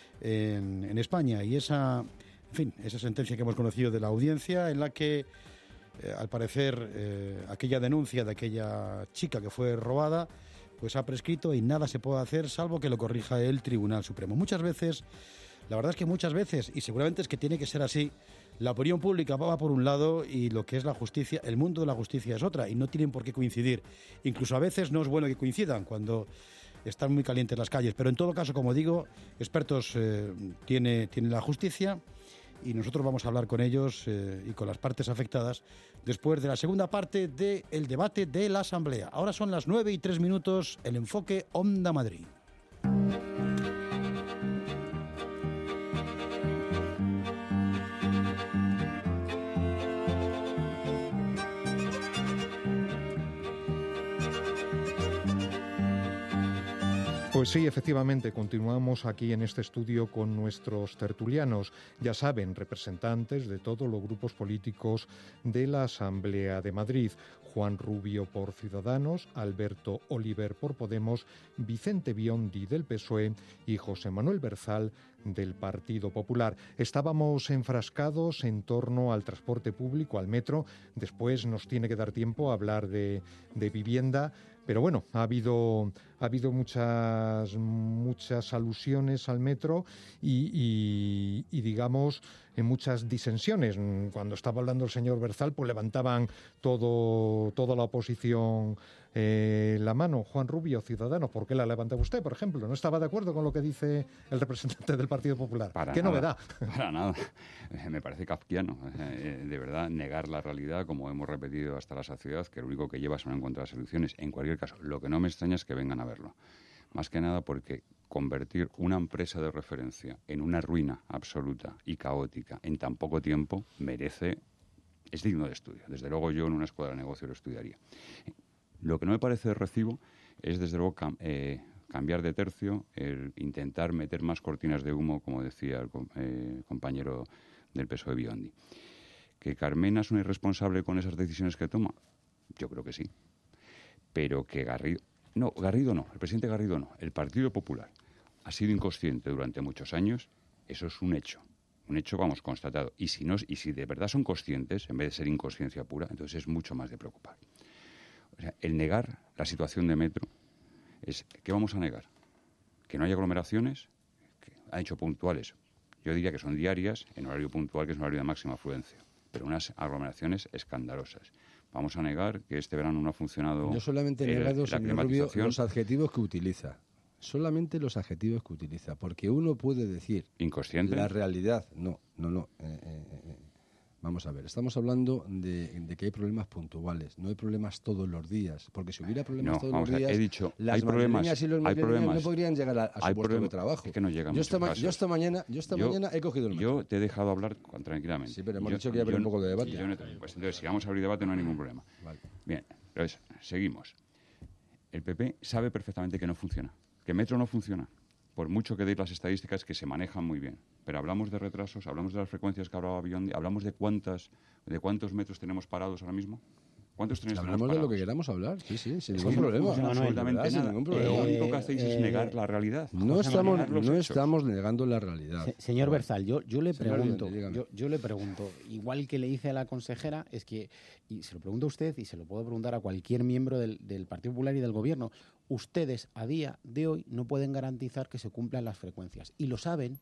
en, en España. Y esa, en fin, esa sentencia que hemos conocido de la audiencia, en la que Eh, al parecer, eh, aquella denuncia de aquella chica que fue robada, pues ha prescrito y nada se puede hacer salvo que lo corrija el Tribunal Supremo. Muchas veces, la verdad es que muchas veces, y seguramente es que tiene que ser así, la opinión pública va por un lado y lo que es la justicia, el mundo de la justicia es otra, y no tienen por qué coincidir. Incluso a veces no es bueno que coincidan cuando están muy calientes las calles, pero en todo caso, como digo, expertos eh, tiene, tiene la justicia. Y nosotros vamos a hablar con ellos eh, y con las partes afectadas después de la segunda parte del debate de la Asamblea. Ahora son las nueve y tres minutos, el enfoque Onda Madrid. Pues sí, efectivamente, continuamos aquí en este estudio con nuestros tertulianos, ya saben, representantes de todos los grupos políticos de la Asamblea de Madrid. Juan Rubio por Ciudadanos, Alberto Oliver por Podemos, Vicente Biondi del P S O E y José Manuel Berzal del Partido Popular. Estábamos enfrascados en torno al transporte público, al metro. Después nos tiene que dar tiempo a hablar de, de vivienda. Pero bueno, ha habido, ha habido muchas, muchas alusiones al metro y, y, y digamos, en muchas disensiones. Cuando estaba hablando el señor Berzal, pues levantaban todo, toda la oposición eh, la mano. Juan Rubio, Ciudadanos, ¿por qué la levantaba usted, por ejemplo? ¿No estaba de acuerdo con lo que dice el representante del Partido Popular? Para ¿Qué nada, novedad? Para nada. Me parece kafkiano. De verdad, negar la realidad, como hemos repetido hasta la saciedad, que lo único que lleva son en contra de las soluciones. En cualquier caso, lo que no me extraña es que vengan a verlo. Más que nada porque convertir una empresa de referencia en una ruina absoluta y caótica en tan poco tiempo merece, es digno de estudio. Desde luego yo en una escuela de negocio lo estudiaría. Lo que no me parece de recibo es desde luego cam- eh, cambiar de tercio, el intentar meter más cortinas de humo, como decía el eh, compañero del P S O E Biondi. ¿Que Carmena es una irresponsable con esas decisiones que toma? Yo creo que sí. Pero que Garrido... No, Garrido no, el presidente Garrido no. El Partido Popular ha sido inconsciente durante muchos años. Eso es un hecho. Un hecho, vamos, constatado. Y si, no, y si de verdad son conscientes, en vez de ser inconsciencia pura, entonces es mucho más de preocupar. O sea, el negar la situación de metro es... ¿Qué vamos a negar? ¿Que no haya aglomeraciones? Que ha hecho puntuales. Yo diría que son diarias, en horario puntual, que es un horario de máxima afluencia. Pero unas aglomeraciones escandalosas. Vamos a negar que este verano no ha funcionado. Yo solamente he el, negado, la señor Rubio, los adjetivos que utiliza. Solamente los adjetivos que utiliza. Porque uno puede decir... ¿Inconsciente? La realidad. No, no, no. Eh, eh, eh, vamos Vamos a ver, estamos hablando de, de que hay problemas puntuales, no hay problemas todos los días, porque si hubiera problemas no, todos vamos los días, a ver, he dicho, las hay problemas, madrileñas y los hay madrileños problemas, no podrían llegar a, a su hay puesto problem- de trabajo. Es que no llegan yo, esta, muchos yo esta mañana, yo esta yo, mañana he cogido el metro. Yo te he dejado hablar tranquilamente. Sí, pero hemos yo, dicho que iba a haber un poco de debate. Yo no te, pues entonces, si vamos a abrir debate no hay ningún problema. Vale. Bien, entonces, seguimos. El P P sabe perfectamente que no funciona, que Metro no funciona. Por mucho que deis las estadísticas que se manejan muy bien. Pero hablamos de retrasos, hablamos de las frecuencias que hablaba Biondi, hablamos de cuántas, de cuántos metros tenemos parados ahora mismo. ¿Cuántos trenes tenemos Hablamos de parados? lo que queramos hablar, sí, sí, sin Es ningún que no problema. funciona absolutamente Sin nada. ningún problema. Lo único que hacéis es Eh, negar la realidad. No José estamos, María, los no hechos. estamos negando la realidad. Se- señor Berzal, yo, yo le Señor pregunto, Biondi, dígame. yo, yo le pregunto, igual que le hice a la consejera, es que, y se lo pregunto a usted y se lo puedo preguntar a cualquier miembro del, del Partido Popular y del Gobierno, ustedes a día de hoy no pueden garantizar que se cumplan las frecuencias. Y lo saben,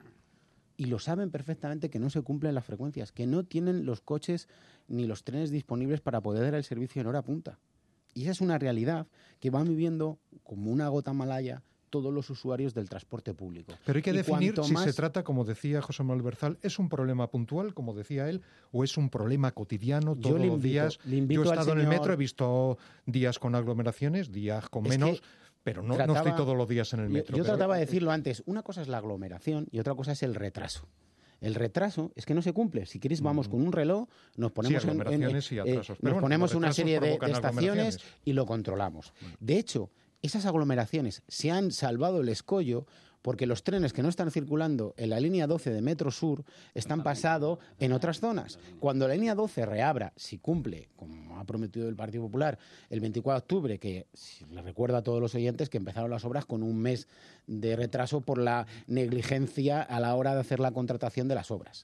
y lo saben perfectamente que no se cumplen las frecuencias, que no tienen los coches ni los trenes disponibles para poder dar el servicio en hora punta. Y esa es una realidad que van viviendo como una gota malaya todos los usuarios del transporte público. Pero hay que Y definir cuanto si más- se trata, como decía José Manuel Berzal, ¿es un problema puntual, como decía él, o es un problema cotidiano Yo todos le los invito- días? le invito Yo he al estado en el señor- metro, he visto días con aglomeraciones, días con Es que menos, pero no, no trataba- estoy todos los días en el yo- metro. Yo, pero- trataba de decirlo antes, una cosa es la aglomeración y otra cosa es el retraso. El retraso es que no se cumple. Si queréis, vamos con un reloj, nos ponemos, en- en, aglomeraciones y eh, atrasos. Pero nos bueno, ponemos los una retrasos serie de, provocan de estaciones aglomeraciones. y lo controlamos. De hecho, esas aglomeraciones se han salvado el escollo porque los trenes que no están circulando en la línea doce de Metro Sur están pasados en otras zonas. Cuando la línea doce reabra, si cumple, como ha prometido el Partido Popular, el veinticuatro de octubre, que si le recuerdo a todos los oyentes que empezaron las obras con un mes de retraso por la negligencia a la hora de hacer la contratación de las obras.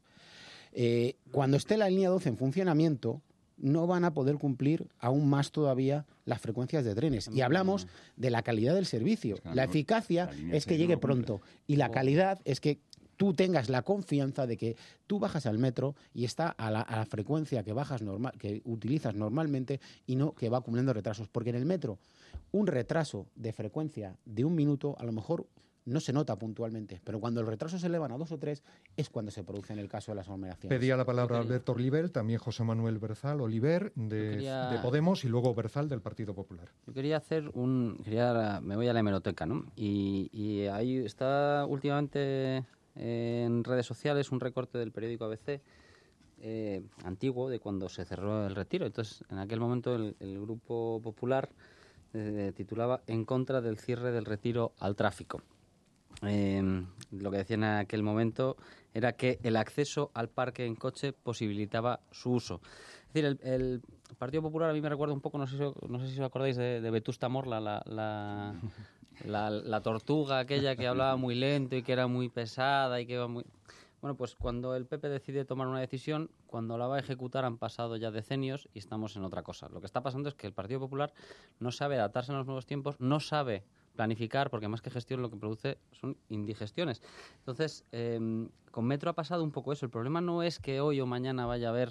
Eh, cuando esté la línea doce en funcionamiento, no van a poder cumplir aún más todavía las frecuencias de trenes. Y hablamos de la calidad del servicio. La eficacia es que llegue pronto. Y la calidad es que tú tengas la confianza de que tú bajas al metro y está a la, a la frecuencia que bajas normal, que utilizas normalmente y no que va acumulando retrasos. Porque en el metro, un retraso de frecuencia de un minuto, a lo mejor no se nota puntualmente, pero cuando el retraso se elevan a dos o tres es cuando se produce en el caso de las aglomeraciones. Pedía la palabra Alberto Oliver, también José Manuel Berzal, Oliver de, quería- de Podemos y luego Berzal del Partido Popular. Yo quería hacer un... Quería, me voy a la hemeroteca, ¿no? Y, y ahí está últimamente en redes sociales un recorte del periódico A B C eh, antiguo de cuando se cerró el Retiro. Entonces, en aquel momento el, el Grupo Popular eh, titulaba En contra del cierre del Retiro al tráfico. Eh, lo que decía en aquel momento era que el acceso al parque en coche posibilitaba su uso. Es decir, el, el Partido Popular a mí me recuerda un poco, no sé si, no sé si os acordáis de, de Vetusta Morla, la, la, la, la tortuga aquella que hablaba muy lento y que era muy pesada y que iba muy... Bueno, pues cuando el P P decide tomar una decisión, cuando la va a ejecutar han pasado ya decenios y estamos en otra cosa. Lo que está pasando es que el Partido Popular no sabe adaptarse a los nuevos tiempos, no sabe planificar, porque más que gestión lo que produce son indigestiones. Entonces, eh, con Metro ha pasado un poco eso. El problema no es que hoy o mañana vaya a haber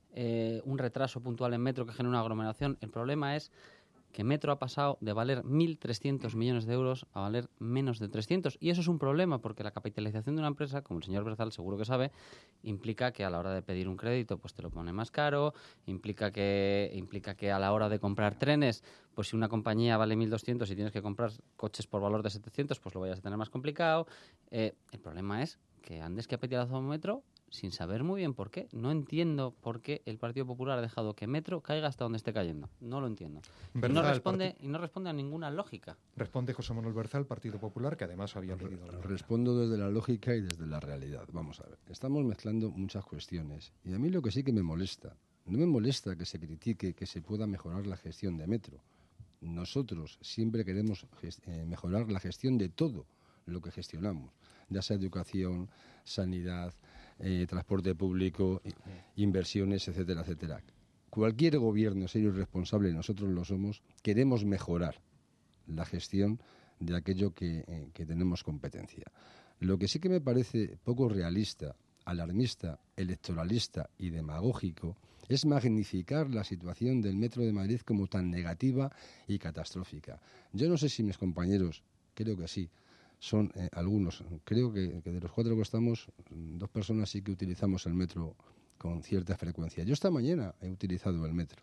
eh, un retraso puntual en Metro que genere una aglomeración. El problema es que Metro ha pasado de valer mil trescientos millones de euros a valer menos de trescientos. Y eso es un problema, porque la capitalización de una empresa, como el señor Berzal seguro que sabe, implica que a la hora de pedir un crédito pues te lo pone más caro, implica que, implica que a la hora de comprar trenes, pues si una compañía vale mil doscientos y tienes que comprar coches por valor de setecientos, pues lo vayas a tener más complicado. Eh, el problema es que andes que ha pedido Metro sin saber muy bien por qué. No entiendo por qué el Partido Popular ha dejado que Metro caiga hasta donde esté cayendo. No lo entiendo. Y no, responde, y no responde a ninguna lógica. Responde José Manuel Berzal, Partido Popular, que además había pedido la Respondo desde la lógica y desde la realidad. Vamos a ver, estamos mezclando muchas cuestiones. Y a mí lo que sí que me molesta, no me molesta que se critique que se pueda mejorar la gestión de Metro. Nosotros siempre queremos eh, mejorar la gestión de todo lo que gestionamos, ya sea educación, sanidad, eh, transporte público, inversiones, etcétera, etcétera. Cualquier gobierno serio y responsable, nosotros lo somos, queremos mejorar la gestión de aquello que, eh, que tenemos competencia. Lo que sí que me parece poco realista, alarmista, electoralista y demagógico es magnificar la situación del Metro de Madrid como tan negativa y catastrófica. Yo no sé si mis compañeros, creo que sí, son eh, algunos, creo que, que de los cuatro que estamos, dos personas sí que utilizamos el metro con cierta frecuencia. Yo esta mañana he utilizado el metro.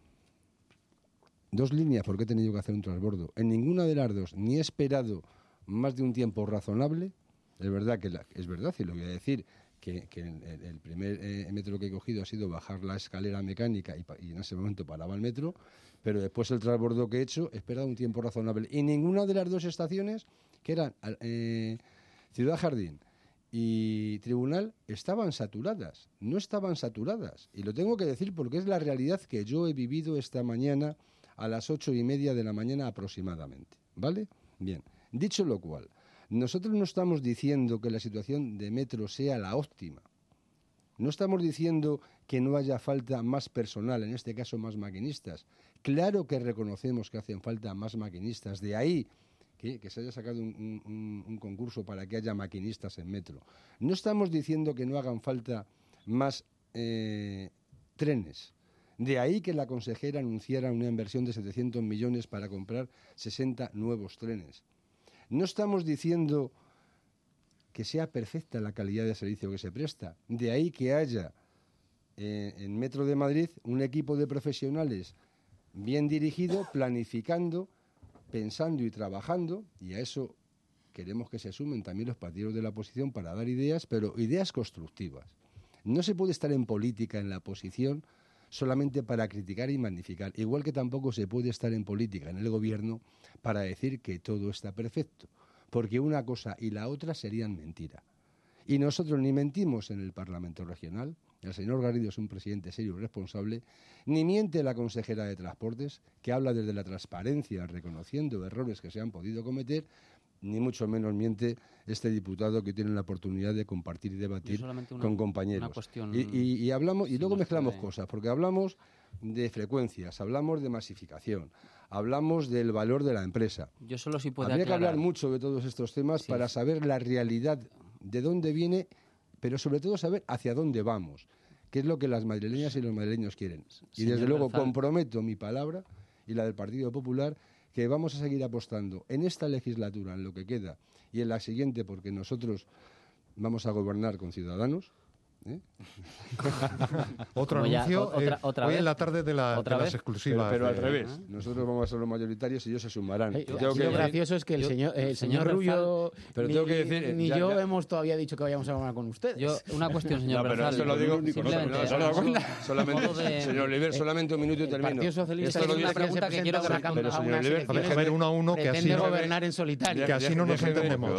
Dos líneas porque he tenido que hacer un transbordo. En ninguna de las dos ni he esperado más de un tiempo razonable. Es verdad que la, es verdad, y lo voy a decir, que, que el, el primer eh, metro que he cogido ha sido bajar la escalera mecánica y, y en ese momento paraba el metro, pero después el transbordo que he hecho he esperado un tiempo razonable. Y ninguna de las dos estaciones, que eran eh, Ciudad Jardín y Tribunal, estaban saturadas. No estaban saturadas. Y lo tengo que decir porque es la realidad que yo he vivido esta mañana a las ocho y media de la mañana aproximadamente. ¿Vale? Bien. Dicho lo cual, nosotros no estamos diciendo que la situación de metro sea la óptima. No estamos diciendo que no haya falta más personal, en este caso más maquinistas. Claro que reconocemos que hacen falta más maquinistas. De ahí que, que se haya sacado un, un, un concurso para que haya maquinistas en metro. No estamos diciendo que no hagan falta más eh, trenes. De ahí que la consejera anunciara una inversión de setecientos millones para comprar sesenta nuevos trenes. No estamos diciendo que sea perfecta la calidad de servicio que se presta. De ahí que haya eh, en Metro de Madrid un equipo de profesionales bien dirigido, planificando, pensando y trabajando, y a eso queremos que se sumen también los partidos de la oposición para dar ideas, pero ideas constructivas. No se puede estar en política en la oposición solamente para criticar y magnificar, igual que tampoco se puede estar en política en el gobierno para decir que todo está perfecto, porque una cosa y la otra serían mentira. Y nosotros ni mentimos en el Parlamento Regional, el señor Garrido es un presidente serio y responsable, ni miente la consejera de Transportes, que habla desde la transparencia, reconociendo errores que se han podido cometer, ni mucho menos miente este diputado que tiene la oportunidad de compartir y debatir una, con compañeros. Cuestión, y, y, y hablamos y luego mezclamos puede... cosas, porque hablamos de frecuencias, hablamos de masificación, hablamos del valor de la empresa. Yo solo si puedo Habría aclarar... que hablar mucho de todos estos temas sí. para saber la realidad, de dónde viene, pero sobre todo saber hacia dónde vamos, qué es lo que las madrileñas y los madrileños quieren. Y desde luego Berzal... comprometo mi palabra y la del Partido Popular, que vamos a seguir apostando en esta legislatura, en lo que queda, y en la siguiente, porque nosotros vamos a gobernar con Ciudadanos. ¿Eh? Otro ya, anuncio otra, eh, otra hoy vez, en la tarde de, la, de las exclusivas. Pero, pero al de, revés, ¿eh? Nosotros vamos a ser los mayoritarios y ellos se sumarán. Hey, tengo que lo gracioso es que el yo, señor, el el señor, señor Rubio pero ni, tengo que decir, ni ya, yo ya. hemos todavía dicho que vayamos a hablar con ustedes. Yo, una cuestión, señor no, pero Berzal, esto lo digo simplemente, no, solo, cuenta. solamente, de, señor Oliver, solamente un minuto y termino. El Partido Socialista esto es una pregunta que quiero pero, pero, señor Oliver, a ver, uno a uno, que así gobernar en solitario. Que así no nos entendemos.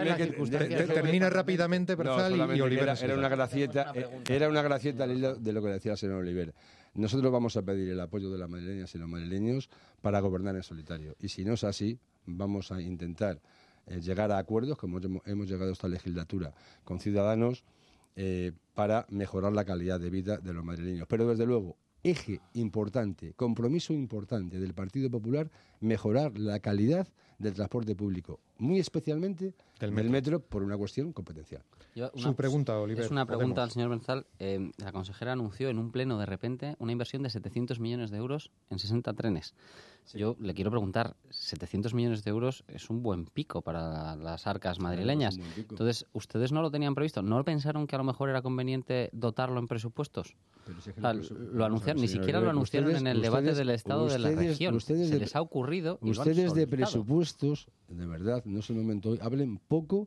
Termina rápidamente, Berzal y Oliver. Era una gracieta, era una gracieta de lo que decía el señor Oliver. Nosotros vamos a pedir el apoyo de las madrileñas y los madrileños para gobernar en solitario. Y si no es así, vamos a intentar eh, llegar a acuerdos, como hemos, hemos llegado a esta legislatura, con Ciudadanos, eh, para mejorar la calidad de vida de los madrileños. Pero desde luego, eje importante, compromiso importante del Partido Popular, mejorar la calidad del transporte público, muy especialmente del metro, del metro por una cuestión competencial. Yo, una, Su pregunta, Oliver. Es una pregunta Podemos. al señor Berzal. Eh, la consejera anunció en un pleno de repente una inversión de setecientos millones de euros en sesenta trenes. Sí. Yo le quiero preguntar, setecientos millones de euros es un buen pico para las arcas madrileñas. Claro, es Entonces, ¿ustedes no lo tenían previsto? ¿No pensaron que a lo mejor era conveniente dotarlo en presupuestos? Pero si es que o sea, lo, lo anunciaron, ni siquiera lo anunciaron ustedes, en el ustedes, debate del Estado ustedes, de la región. Ustedes Se de, les ha ocurrido y Ustedes de presupuestos, de verdad, no es el momento hoy, hablen poco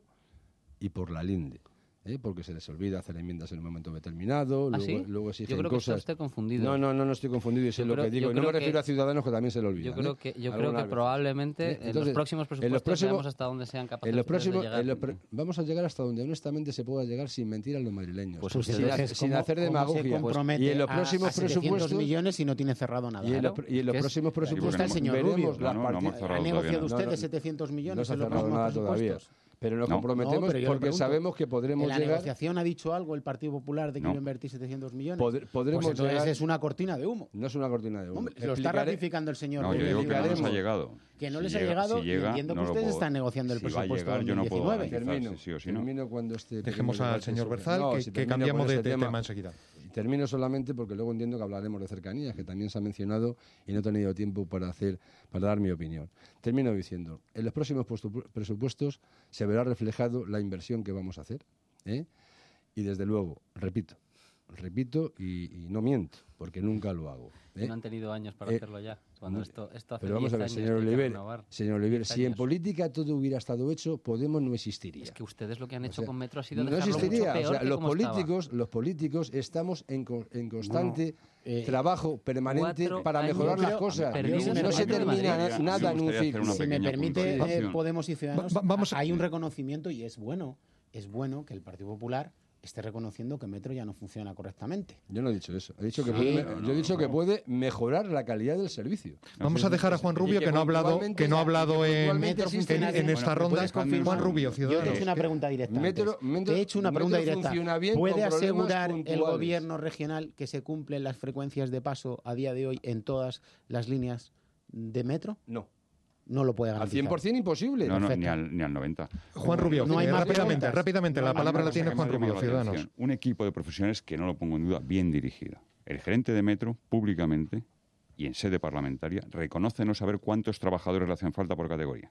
y por la linde. ¿Eh? Porque se les olvida hacer enmiendas en un momento determinado, ¿Ah, luego, sí? luego exigen yo creo cosas. Que está usted confundido. No, no, no, no estoy confundido y sé lo que digo. Y no me refiero que, a Ciudadanos, que también se lo olvida. Yo creo que, yo creo que probablemente ¿Eh? Entonces, en los próximos presupuestos los próximos, veamos hasta dónde sean capaces en los próximos, de llegar. En los pre vamos a llegar hasta donde honestamente se pueda llegar sin mentir a los madrileños. Pues sin, sin, sin hacer demagogia. Pues, y en los próximos a, a presupuestos millones y no tiene cerrado nada. Y en, lo, y en los próximos presupuestos el señor Rubio. ¿Ha negociado usted de setecientos millones? No se ha cerrado nada todavía. Pero nos no. comprometemos no, pero porque sabemos que podremos ¿En la llegar... ¿La negociación ha dicho algo el Partido Popular de que no. iba a invertir setecientos millones? Pod podremos pues entonces llegar... es una cortina de humo. No es una cortina de humo. Hombre, lo está ratificando el señor. No, yo digo que no les ha llegado. Que no si les llega, ha llegado si llega, y entiendo no que ustedes puedo, están negociando el si presupuesto llegar, de dos mil diecinueve. Termino, si sí o si no. termino cuando esté... Dejemos al señor Berzal, no, que, si que cambiamos de tema, tema enseguida. Termino solamente porque luego entiendo que hablaremos de cercanías, que también se ha mencionado y no he tenido tiempo para hacer para dar mi opinión. Termino diciendo, en los próximos presupuestos se verá reflejado la inversión que vamos a hacer, ¿eh? Y desde luego, repito, repito y, y no miento, porque nunca lo hago. ¿eh? No han tenido años para eh, hacerlo ya. Cuando esto, esto hace pero vamos a ver, años señor que Oliver, renovar. señor Oliver, si en política todo hubiera estado hecho, Podemos no existiría. Es que ustedes lo que han hecho o sea, con Metro ha sido no dejarlo existiría. mucho peor O sea, que los como políticos, estaba. los políticos estamos en, en constante no, eh, trabajo permanente para mejorar las cosas. Perdido, no se termina na, nada en un ciclo. Si me permite, eh, Podemos y Ciudadanos, Va, vamos a... hay un reconocimiento y es bueno, es bueno que el Partido Popular esté reconociendo que Metro ya no funciona correctamente. Yo no he dicho eso. He dicho que, sí, puede, no, yo he dicho no. que puede mejorar la calidad del servicio. Vamos a dejar a Juan Rubio, que, que no ha hablado, que no ha hablado en, en, en esta ronda. Juan Rubio, Ciudadanos. Yo te he hecho una pregunta directa. Metro, metro, te he hecho una pregunta directa. Bien, ¿Puede asegurar puntuales. el gobierno regional que se cumplen las frecuencias de paso a día de hoy en todas las líneas de metro? No. No lo puede garantizar. Al cien por ciento imposible. No, no, ni al, ni al noventa. Juan Rubio, no hay eh, rápidamente, rápidamente, no, la palabra la tiene Juan Rubio, Ciudadanos. Un equipo de profesionales que no lo pongo en duda, bien dirigido. El gerente de Metro, públicamente y en sede parlamentaria, reconoce no saber cuántos trabajadores le hacen falta por categoría.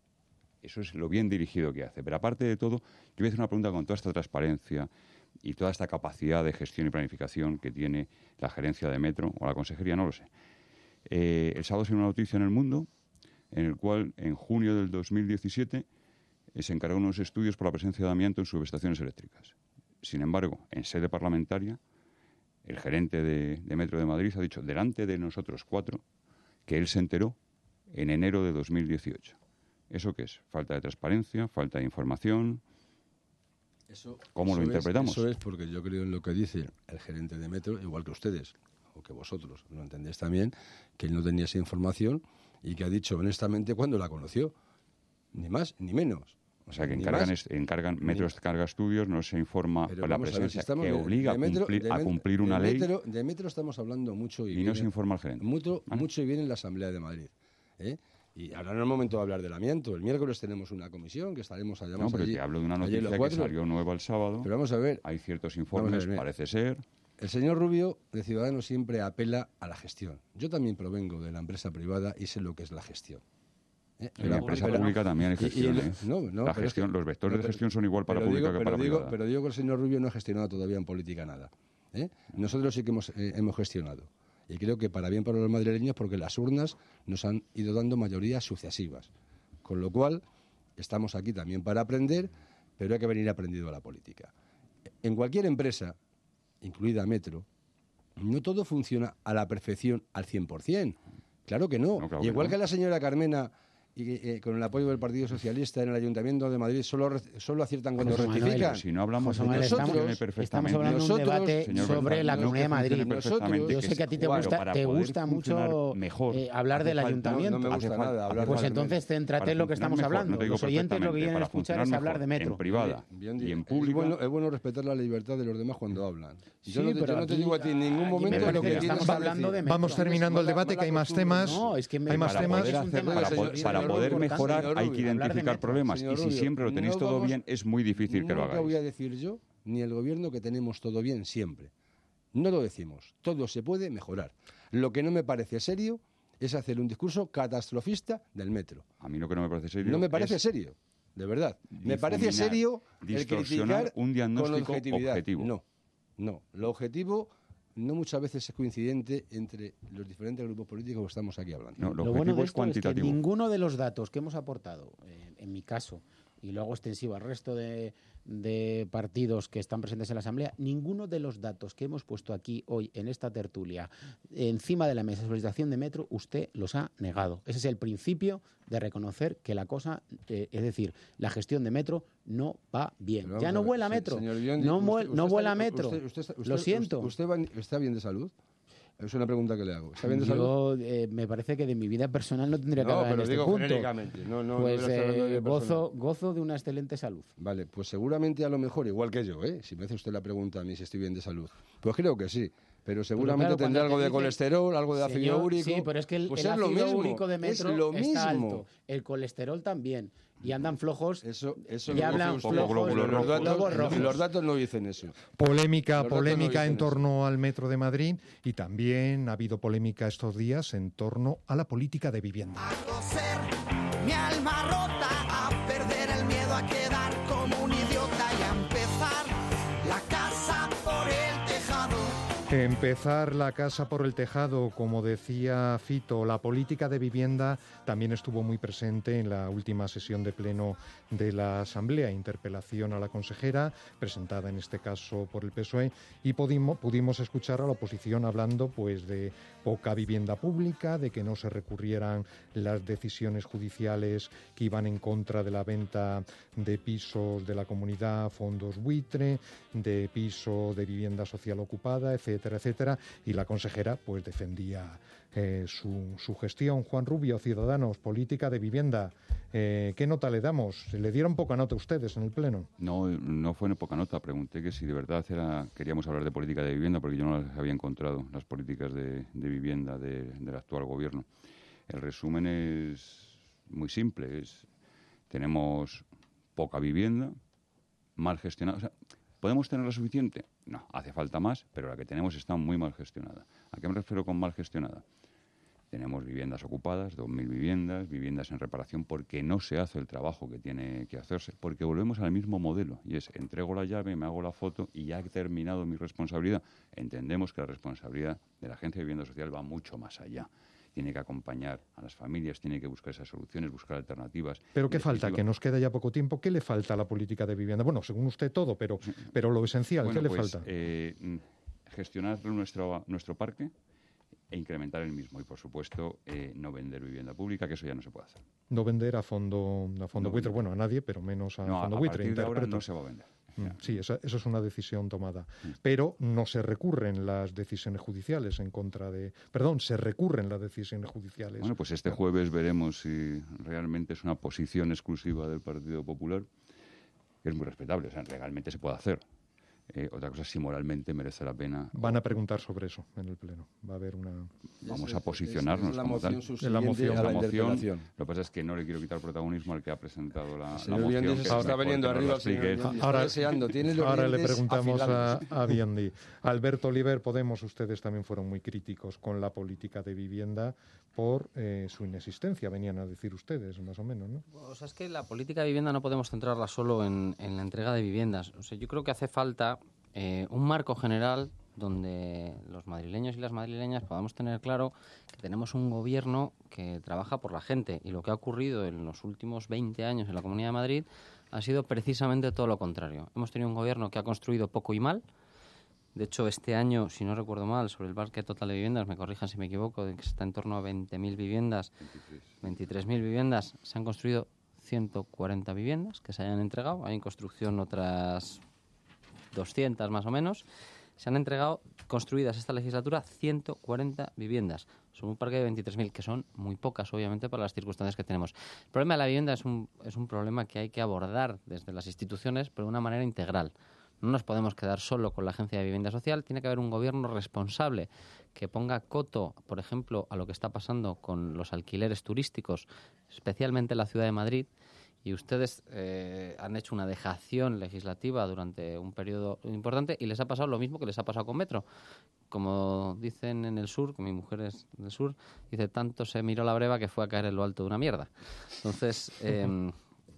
Eso es lo bien dirigido que hace. Pero aparte de todo, yo voy a hacer una pregunta con toda esta transparencia y toda esta capacidad de gestión y planificación que tiene la gerencia de Metro o la consejería, no lo sé. Eh, el sábado se dio una noticia en El Mundo en el cual en junio del dos mil diecisiete eh, se encargaron unos estudios por la presencia de amianto en subestaciones eléctricas. Sin embargo, en sede parlamentaria, el gerente de, de Metro de Madrid ha dicho, delante de nosotros cuatro, que él se enteró en enero de dos mil dieciocho. ¿Eso qué es? Falta de transparencia, falta de información. Eso, ¿Cómo eso lo interpretamos? Es, eso es porque yo creo en lo que dice el gerente de Metro, igual que ustedes, o que vosotros lo entendéis también, que él no tenía esa información y que ha dicho honestamente cuándo la conoció. Ni más ni menos. O sea, que encargan, es, encargan Metro carga estudios, no se informa Pero la presencia presencia estamos, que obliga de metro, a, cumplir, de a cumplir una de ley. Metro, de Metro estamos hablando mucho y, y viene, no se informa al gerente. Mucho, ¿vale? mucho y viene en la Asamblea de Madrid. ¿eh? Y ahora no es el momento de hablar del amianto. El miércoles tenemos una comisión que estaremos allá. No, pero allí, te hablo de una noticia que salió nueva el sábado. Pero vamos a ver. Hay ciertos informes, ver, parece ser. El señor Rubio, de Ciudadanos, siempre apela a la gestión. Yo también provengo de la empresa privada y sé lo que es la gestión. ¿Eh? En la empresa pública, pública también hay gestión. Y, y, ¿eh? no, no, la gestión es que, los vectores no, de gestión son igual para pero pública digo, que para pero digo, privada. Pero digo que el señor Rubio no ha gestionado todavía en política nada. ¿eh? Nosotros sí que hemos, eh, hemos gestionado. Y creo que para bien para los madrileños, porque las urnas nos han ido dando mayorías sucesivas. Con lo cual, estamos aquí también para aprender, pero hay que venir aprendido a la política. En cualquier empresa, incluida Metro, no todo funciona a la perfección al cien por ciento. Claro que no. no claro y igual que, no. que la señora Carmena, y eh, con el apoyo del Partido Socialista en el Ayuntamiento de Madrid, solo, solo aciertan cuando José rectifican. Manuel, si no hablamos José Manuel, de nosotros, estamos, estamos hablando de un debate sobre la Comunidad de Madrid. Nosotros, yo sé que a ti te gusta, te gusta mucho mejor, eh, hablar del Ayuntamiento. No, no me gusta nada hablar Pues entonces céntrate en lo que estamos mejor, hablando. No Los oyentes lo que quieren escuchar es hablar de Metro. En privada bien, bien, y en público. Es bueno, es bueno respetar la libertad de los demás cuando hablan. Sí, yo no, te, pero yo no te aquí, digo a ti en ningún momento lo que estamos hablando de Metro. Vamos terminando el debate, que hay más temas. Hay más temas. Para poder mejorar hay que identificar problemas y si siempre lo tenéis todo bien es muy difícil que lo hagáis. No voy a decir yo ni el gobierno que tenemos todo bien siempre. No lo decimos. Todo se puede mejorar. Lo que no me parece serio es hacer un discurso catastrofista del metro. A mí lo que no me parece serio No me parece es serio, de verdad. Me parece serio el criticar un diagnóstico con objetividad. objetivo. No, no. Lo objetivo no muchas veces es coincidente entre los diferentes grupos políticos que estamos aquí hablando. No, lo, lo bueno de es esto cuantitativo. Es que ninguno de los datos que hemos aportado, eh, en mi caso, y lo hago extensivo al resto de, de partidos que están presentes en la Asamblea, ninguno de los datos que hemos puesto aquí hoy en esta tertulia encima de la mesa sobre la situación de Metro, usted los ha negado. Ese es el principio de reconocer que la cosa, eh, es decir, la gestión de Metro no va bien. Ya no vuela Metro, Biondi, no, usted, no usted vuela está, Metro, usted, usted, usted, lo siento. ¿Usted, usted va, está bien de salud? Es una pregunta que le hago. ¿Está bien de Yo, salud? Eh, me parece que de mi vida personal no tendría que no, hablar en este digo punto. Genéricamente. No, no, pues no eh, gozo, gozo de una excelente salud. Vale, pues seguramente a lo mejor, igual que yo, ¿eh? Si me hace usted la pregunta a mí si estoy bien de salud, pues creo que sí. Pero seguramente claro, tendrá algo de dice, colesterol, algo de ácido señor, úrico. Sí, pero es que el, pues el es ácido lo mismo, úrico de Metro es lo está mismo. alto. El colesterol también. Y andan flojos. Eso, eso y hablan usted, flojos. los, Los datos, globos rojos. los datos no dicen eso. Polémica, los polémica no en torno eso. al Metro de Madrid y también ha habido polémica estos días en torno a la política de vivienda. A coser mi alma rota, a perder el miedo a quedar como un idiota y a empezar la casa por el tejado. Empezar la casa por el tejado, como decía Fito, la política de vivienda también estuvo muy presente en la última sesión de pleno de la Asamblea. Interpelación a la consejera, presentada en este caso por el P S O E, y pudimos, pudimos escuchar a la oposición hablando pues de poca vivienda pública, de que no se recurrieran las decisiones judiciales que iban en contra de la venta de pisos de la comunidad, fondos buitre, de piso de vivienda social ocupada, etcétera, etcétera, y la consejera pues defendía eh, su, su gestión. Juan Rubio, Ciudadanos, política de vivienda, eh, ¿qué nota le damos? ¿Le dieron poca nota a ustedes en el Pleno? No, no fue poca nota. Pregunté que si de verdad era, queríamos hablar de política de vivienda, porque yo no las había encontrado, las políticas de, de vivienda de, del actual gobierno. El resumen es muy simple, es tenemos poca vivienda, mal gestionada. O sea, ¿podemos tenerla suficiente? No, hace falta más, pero la que tenemos está muy mal gestionada. ¿A qué me refiero con mal gestionada? Tenemos viviendas ocupadas, dos mil viviendas, viviendas en reparación, porque no se hace el trabajo que tiene que hacerse, porque volvemos al mismo modelo, y es entrego la llave, me hago la foto y ya he terminado mi responsabilidad. Entendemos que la responsabilidad de la Agencia de Vivienda Social va mucho más allá. Tiene que acompañar a las familias, tiene que buscar esas soluciones, buscar alternativas. ¿Pero qué falta? Que nos queda ya poco tiempo. ¿Qué le falta a la política de vivienda? Bueno, según usted todo, pero, pero lo esencial, bueno, ¿qué pues, le falta? Eh, gestionar nuestro, nuestro parque e incrementar el mismo. Y, por supuesto, eh, no vender vivienda pública, que eso ya no se puede hacer. No vender a fondo, a fondo no buitre. Bueno, a nadie, pero menos a no, fondo a buitre. Partir de ahora no se va a vender. Sí, esa, eso es una decisión tomada. Pero no se recurren las decisiones judiciales en contra de... Perdón, se recurren las decisiones judiciales. Bueno, pues este jueves veremos si realmente es una posición exclusiva del Partido Popular, que es muy respetable, o sea, legalmente se puede hacer. Eh, otra cosa es si moralmente merece la pena. Van a preguntar sobre eso en el Pleno. Va a haber una... Vamos a posicionarnos es, es la como tal. En la moción. La la moción. Lo que pasa es que no le quiero quitar protagonismo al que ha presentado la, la moción. Biondi se está veniendo arriba. Ahora, deseando. ¿Tiene los ahora le preguntamos a, a Biondi. Alberto Oliver, Podemos, ustedes también fueron muy críticos con la política de vivienda por eh, su inexistencia, venían a decir ustedes, más o menos, ¿no? O sea, es que la política de vivienda no podemos centrarla solo en, en la entrega de viviendas. O sea, yo creo que hace falta eh, un marco general donde los madrileños y las madrileñas podamos tener claro que tenemos un gobierno que trabaja por la gente, y lo que ha ocurrido en los últimos veinte años en la Comunidad de Madrid ha sido precisamente todo lo contrario. Hemos tenido un gobierno que ha construido poco y mal. De hecho, este año, si no recuerdo mal, sobre el parque total de viviendas, me corrijan si me equivoco, de que está en torno a veinte mil viviendas, veintitrés mil viviendas, se han construido ciento cuarenta viviendas que se hayan entregado. Hay en construcción otras doscientas más o menos. Se han entregado, construidas esta legislatura, ciento cuarenta viviendas. Son un parque de veintitrés mil, que son muy pocas, obviamente, para las circunstancias que tenemos. El problema de la vivienda es un, es un problema que hay que abordar desde las instituciones, pero de una manera integral. No nos podemos quedar solo con la Agencia de Vivienda Social. Tiene que haber un gobierno responsable que ponga coto, por ejemplo, a lo que está pasando con los alquileres turísticos, especialmente en la ciudad de Madrid. Y ustedes eh, han hecho una dejación legislativa durante un periodo importante y les ha pasado lo mismo que les ha pasado con Metro. Como dicen en el sur, que mi mujer es del sur, dice, tanto se miró la breva que fue a caer en lo alto de una mierda. Entonces... Eh,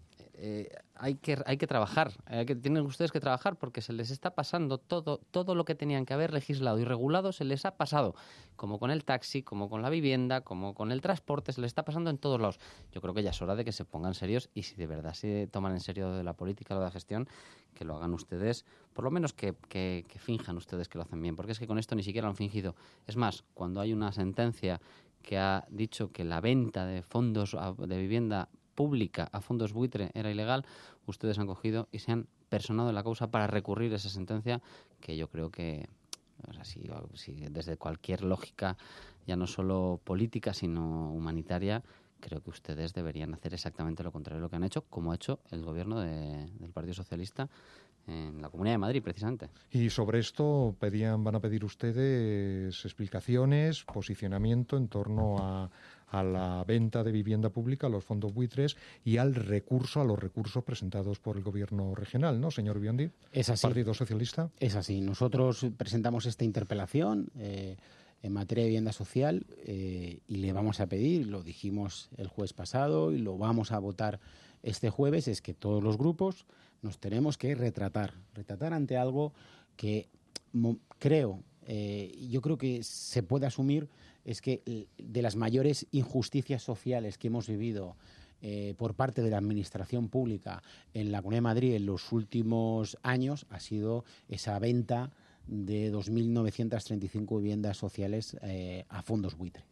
Eh, hay que hay que trabajar, hay que, tienen ustedes que trabajar, porque se les está pasando todo todo lo que tenían que haber legislado y regulado, se les ha pasado, como con el taxi, como con la vivienda, como con el transporte, se les está pasando en todos lados. Yo creo que ya es hora de que se pongan serios, y si de verdad se toman en serio de la política o de la gestión, que lo hagan ustedes, por lo menos que, que, que finjan ustedes que lo hacen bien, porque es que con esto ni siquiera lo han fingido. Es más, cuando hay una sentencia que ha dicho que la venta de fondos de vivienda pública a fondos buitre era ilegal, ustedes han cogido y se han personado en la causa para recurrir esa sentencia, que yo creo que, o sea, si, si desde cualquier lógica, ya no solo política, sino humanitaria, creo que ustedes deberían hacer exactamente lo contrario de lo que han hecho, como ha hecho el gobierno de, del Partido Socialista en la Comunidad de Madrid, precisamente. Y sobre esto pedían, van a pedir ustedes explicaciones, posicionamiento en torno a, a la venta de vivienda pública, a los fondos buitres y al recurso, a los recursos presentados por el Gobierno regional, ¿no, señor Biondi? Es así. Partido Socialista. Es así. Nosotros presentamos esta interpelación eh, en materia de vivienda social eh, y le vamos a pedir, lo dijimos el jueves pasado y lo vamos a votar este jueves, es que todos los grupos nos tenemos que retratar, retratar ante algo que mo- creo eh, yo creo que se puede asumir es que de las mayores injusticias sociales que hemos vivido eh, por parte de la administración pública en la Comunidad de Madrid en los últimos años ha sido esa venta de dos mil novecientas treinta y cinco viviendas sociales eh, a fondos buitre.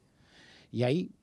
Y ahí,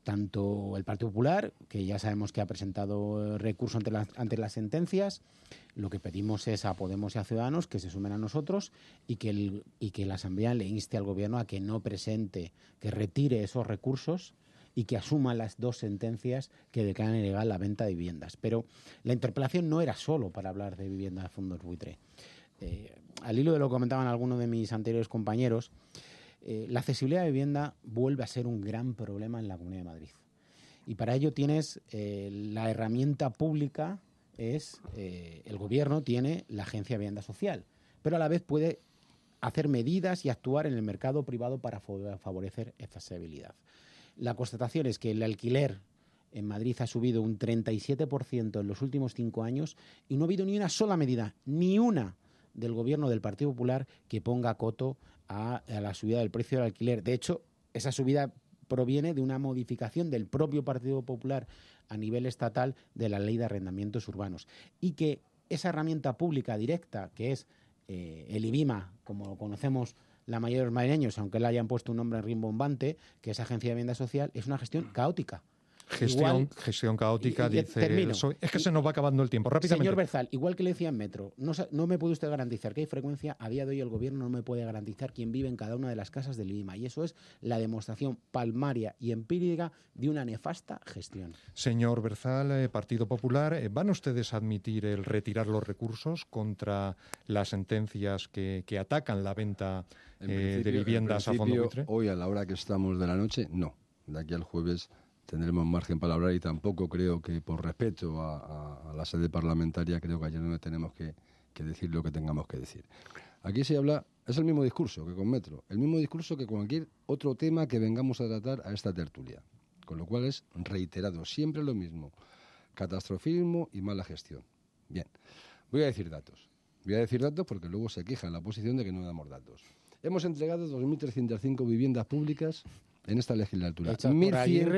tanto el Partido Popular, que ya sabemos que ha presentado recurso ante las, ante las sentencias, lo que pedimos es a Podemos y a Ciudadanos que se sumen a nosotros y que, el, y que la Asamblea le inste al Gobierno a que no presente, que retire esos recursos y que asuma las dos sentencias que declaran ilegal la venta de viviendas. Pero la interpelación no era solo para hablar de vivienda de fondos buitre. Eh, al hilo de lo que comentaban algunos de mis anteriores compañeros, eh, la accesibilidad de vivienda vuelve a ser un gran problema en la Comunidad de Madrid. Y para ello tienes eh, la herramienta pública, es eh, el Gobierno tiene la Agencia de Vivienda Social, pero a la vez puede hacer medidas y actuar en el mercado privado para favorecer accesibilidad. La constatación es que el alquiler en Madrid ha subido un treinta y siete por ciento en los últimos cinco años y no ha habido ni una sola medida, ni una, del Gobierno del Partido Popular que ponga coto a, a la subida del precio del alquiler. De hecho, esa subida proviene de una modificación del propio Partido Popular a nivel estatal de la Ley de Arrendamientos Urbanos. Y que esa herramienta pública directa, que es eh, el IBIMA, como lo conocemos la mayoría de los madrileños, aunque le hayan puesto un nombre rimbombante, que es Agencia de Vivienda Social, es una gestión caótica. Gestión, Igual, gestión caótica, y, y, dice... termino. Eso, es que se nos va acabando el tiempo, rápidamente. Señor Berzal, igual que le decía en Metro, no, no me puede usted garantizar que hay frecuencia. A día de hoy el Gobierno no me puede garantizar quién vive en cada una de las casas del IBIMA. Y eso es la demostración palmaria y empírica de una nefasta gestión. Señor Berzal, eh, Partido Popular, eh, ¿van ustedes a admitir el retirar los recursos contra las sentencias que, que atacan la venta eh, de viviendas a fondo buitre? Hoy, a la hora que estamos de la noche, no. De aquí al jueves tendremos margen para hablar y tampoco creo que, por respeto a, a, a la sede parlamentaria, creo que ayer no tenemos que, que decir lo que tengamos que decir. Aquí se habla, es el mismo discurso que con Metro, el mismo discurso que cualquier otro tema que vengamos a tratar a esta tertulia, con lo cual es reiterado, siempre lo mismo, catastrofismo y mala gestión. Bien, voy a decir datos, voy a decir datos porque luego se queja la oposición de que no damos datos. Hemos entregado dos mil trescientas cinco viviendas públicas en esta legislatura. mil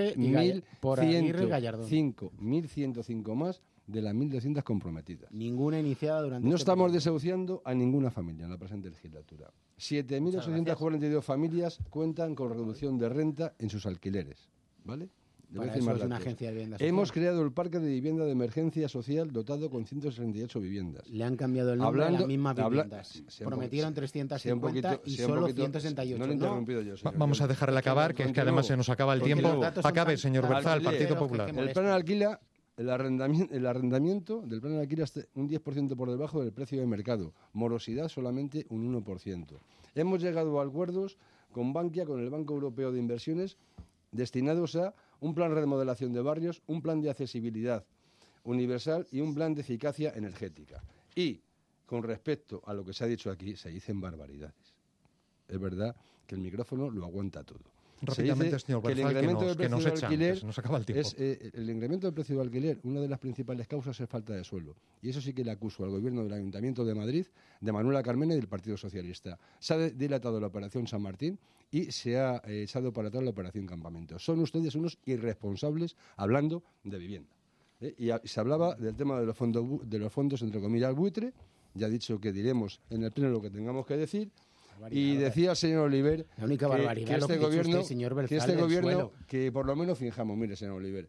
ciento cinco más de las mil doscientas comprometidas. Ninguna iniciada durante No este estamos periodo. desahuciando a ninguna familia en la presente legislatura. siete mil ochocientas cuarenta y dos familias cuentan con reducción de renta en sus alquileres. ¿Vale? Para eso es una agencia de vivienda social. Hemos creado el parque de vivienda de emergencia social dotado con ciento sesenta y ocho viviendas. Le han cambiado el nombre Hablando, a las mismas habla, viviendas. sea Prometieron trescientas cincuenta poquito, y solo poquito, ciento sesenta y ocho. No le he interrumpido yo, señor. Vamos a dejarle acabar, que es que además se nos acaba el tiempo. Acabe, señor Berzal, Partido Popular. El plan alquila, el arrendamiento, el arrendamiento del plan alquila hasta un diez por ciento por debajo del precio de mercado. Morosidad solamente un uno por ciento. Hemos llegado a acuerdos con Bankia, con el Banco Europeo de Inversiones, destinados a un plan de remodelación de barrios, un plan de accesibilidad universal y un plan de eficacia energética. Y, con respecto a lo que se ha dicho aquí, se dicen barbaridades. Es verdad que el micrófono lo aguanta todo. Rápidamente, señor Berzal, que, nos, que nos echan, que se nos acaba el tiempo. Es, eh, el incremento del precio del alquiler, una de las principales causas es falta de suelo. Y eso sí que le acuso al Gobierno del Ayuntamiento de Madrid, de Manuela Carmena y del Partido Socialista. Se ha dilatado la Operación San Martín y se ha eh, echado para atrás la Operación Campamento. Son ustedes unos irresponsables hablando de vivienda. ¿eh? Y a, se hablaba del tema de los, fondos, de los fondos, entre comillas, buitre. Ya ha dicho que diremos en el pleno lo que tengamos que decir. Y decía el señor Oliver la única que, barbaridad que este lo que gobierno, usted, señor que, Berzal, este gobierno suelo. que por lo menos finjamos, mire, señor Oliver,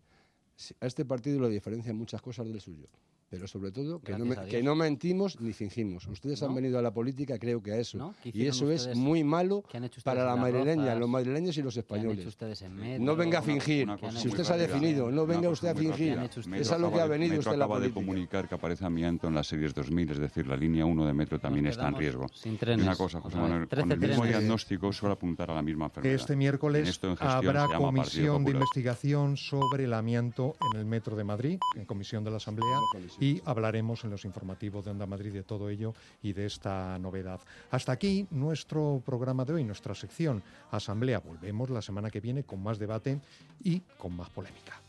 a este partido lo diferencian muchas cosas del suyo, pero sobre todo que no, me, que no mentimos ni fingimos. Ustedes ¿no? han venido a la política, creo que a eso, ¿no? Y eso es muy malo para la madrileña, los madrileños y los españoles. Metro, no venga a fingir, si usted se ha definido, no venga usted a fingir. Es a lo que ha venido usted a la política. Acaba de comunicar que aparece amianto en las series dos mil, es decir, la línea uno de Metro también está en riesgo. Y una cosa, José Manuel, con el mismo diagnóstico suele apuntar a la misma enfermedad. Este miércoles habrá comisión de investigación sobre el amianto en el Metro de Madrid, en comisión de la Asamblea, y hablaremos en los informativos de Onda Madrid de todo ello y de esta novedad. Hasta aquí nuestro programa de hoy, nuestra sección Asamblea. Volvemos la semana que viene con más debate y con más polémica.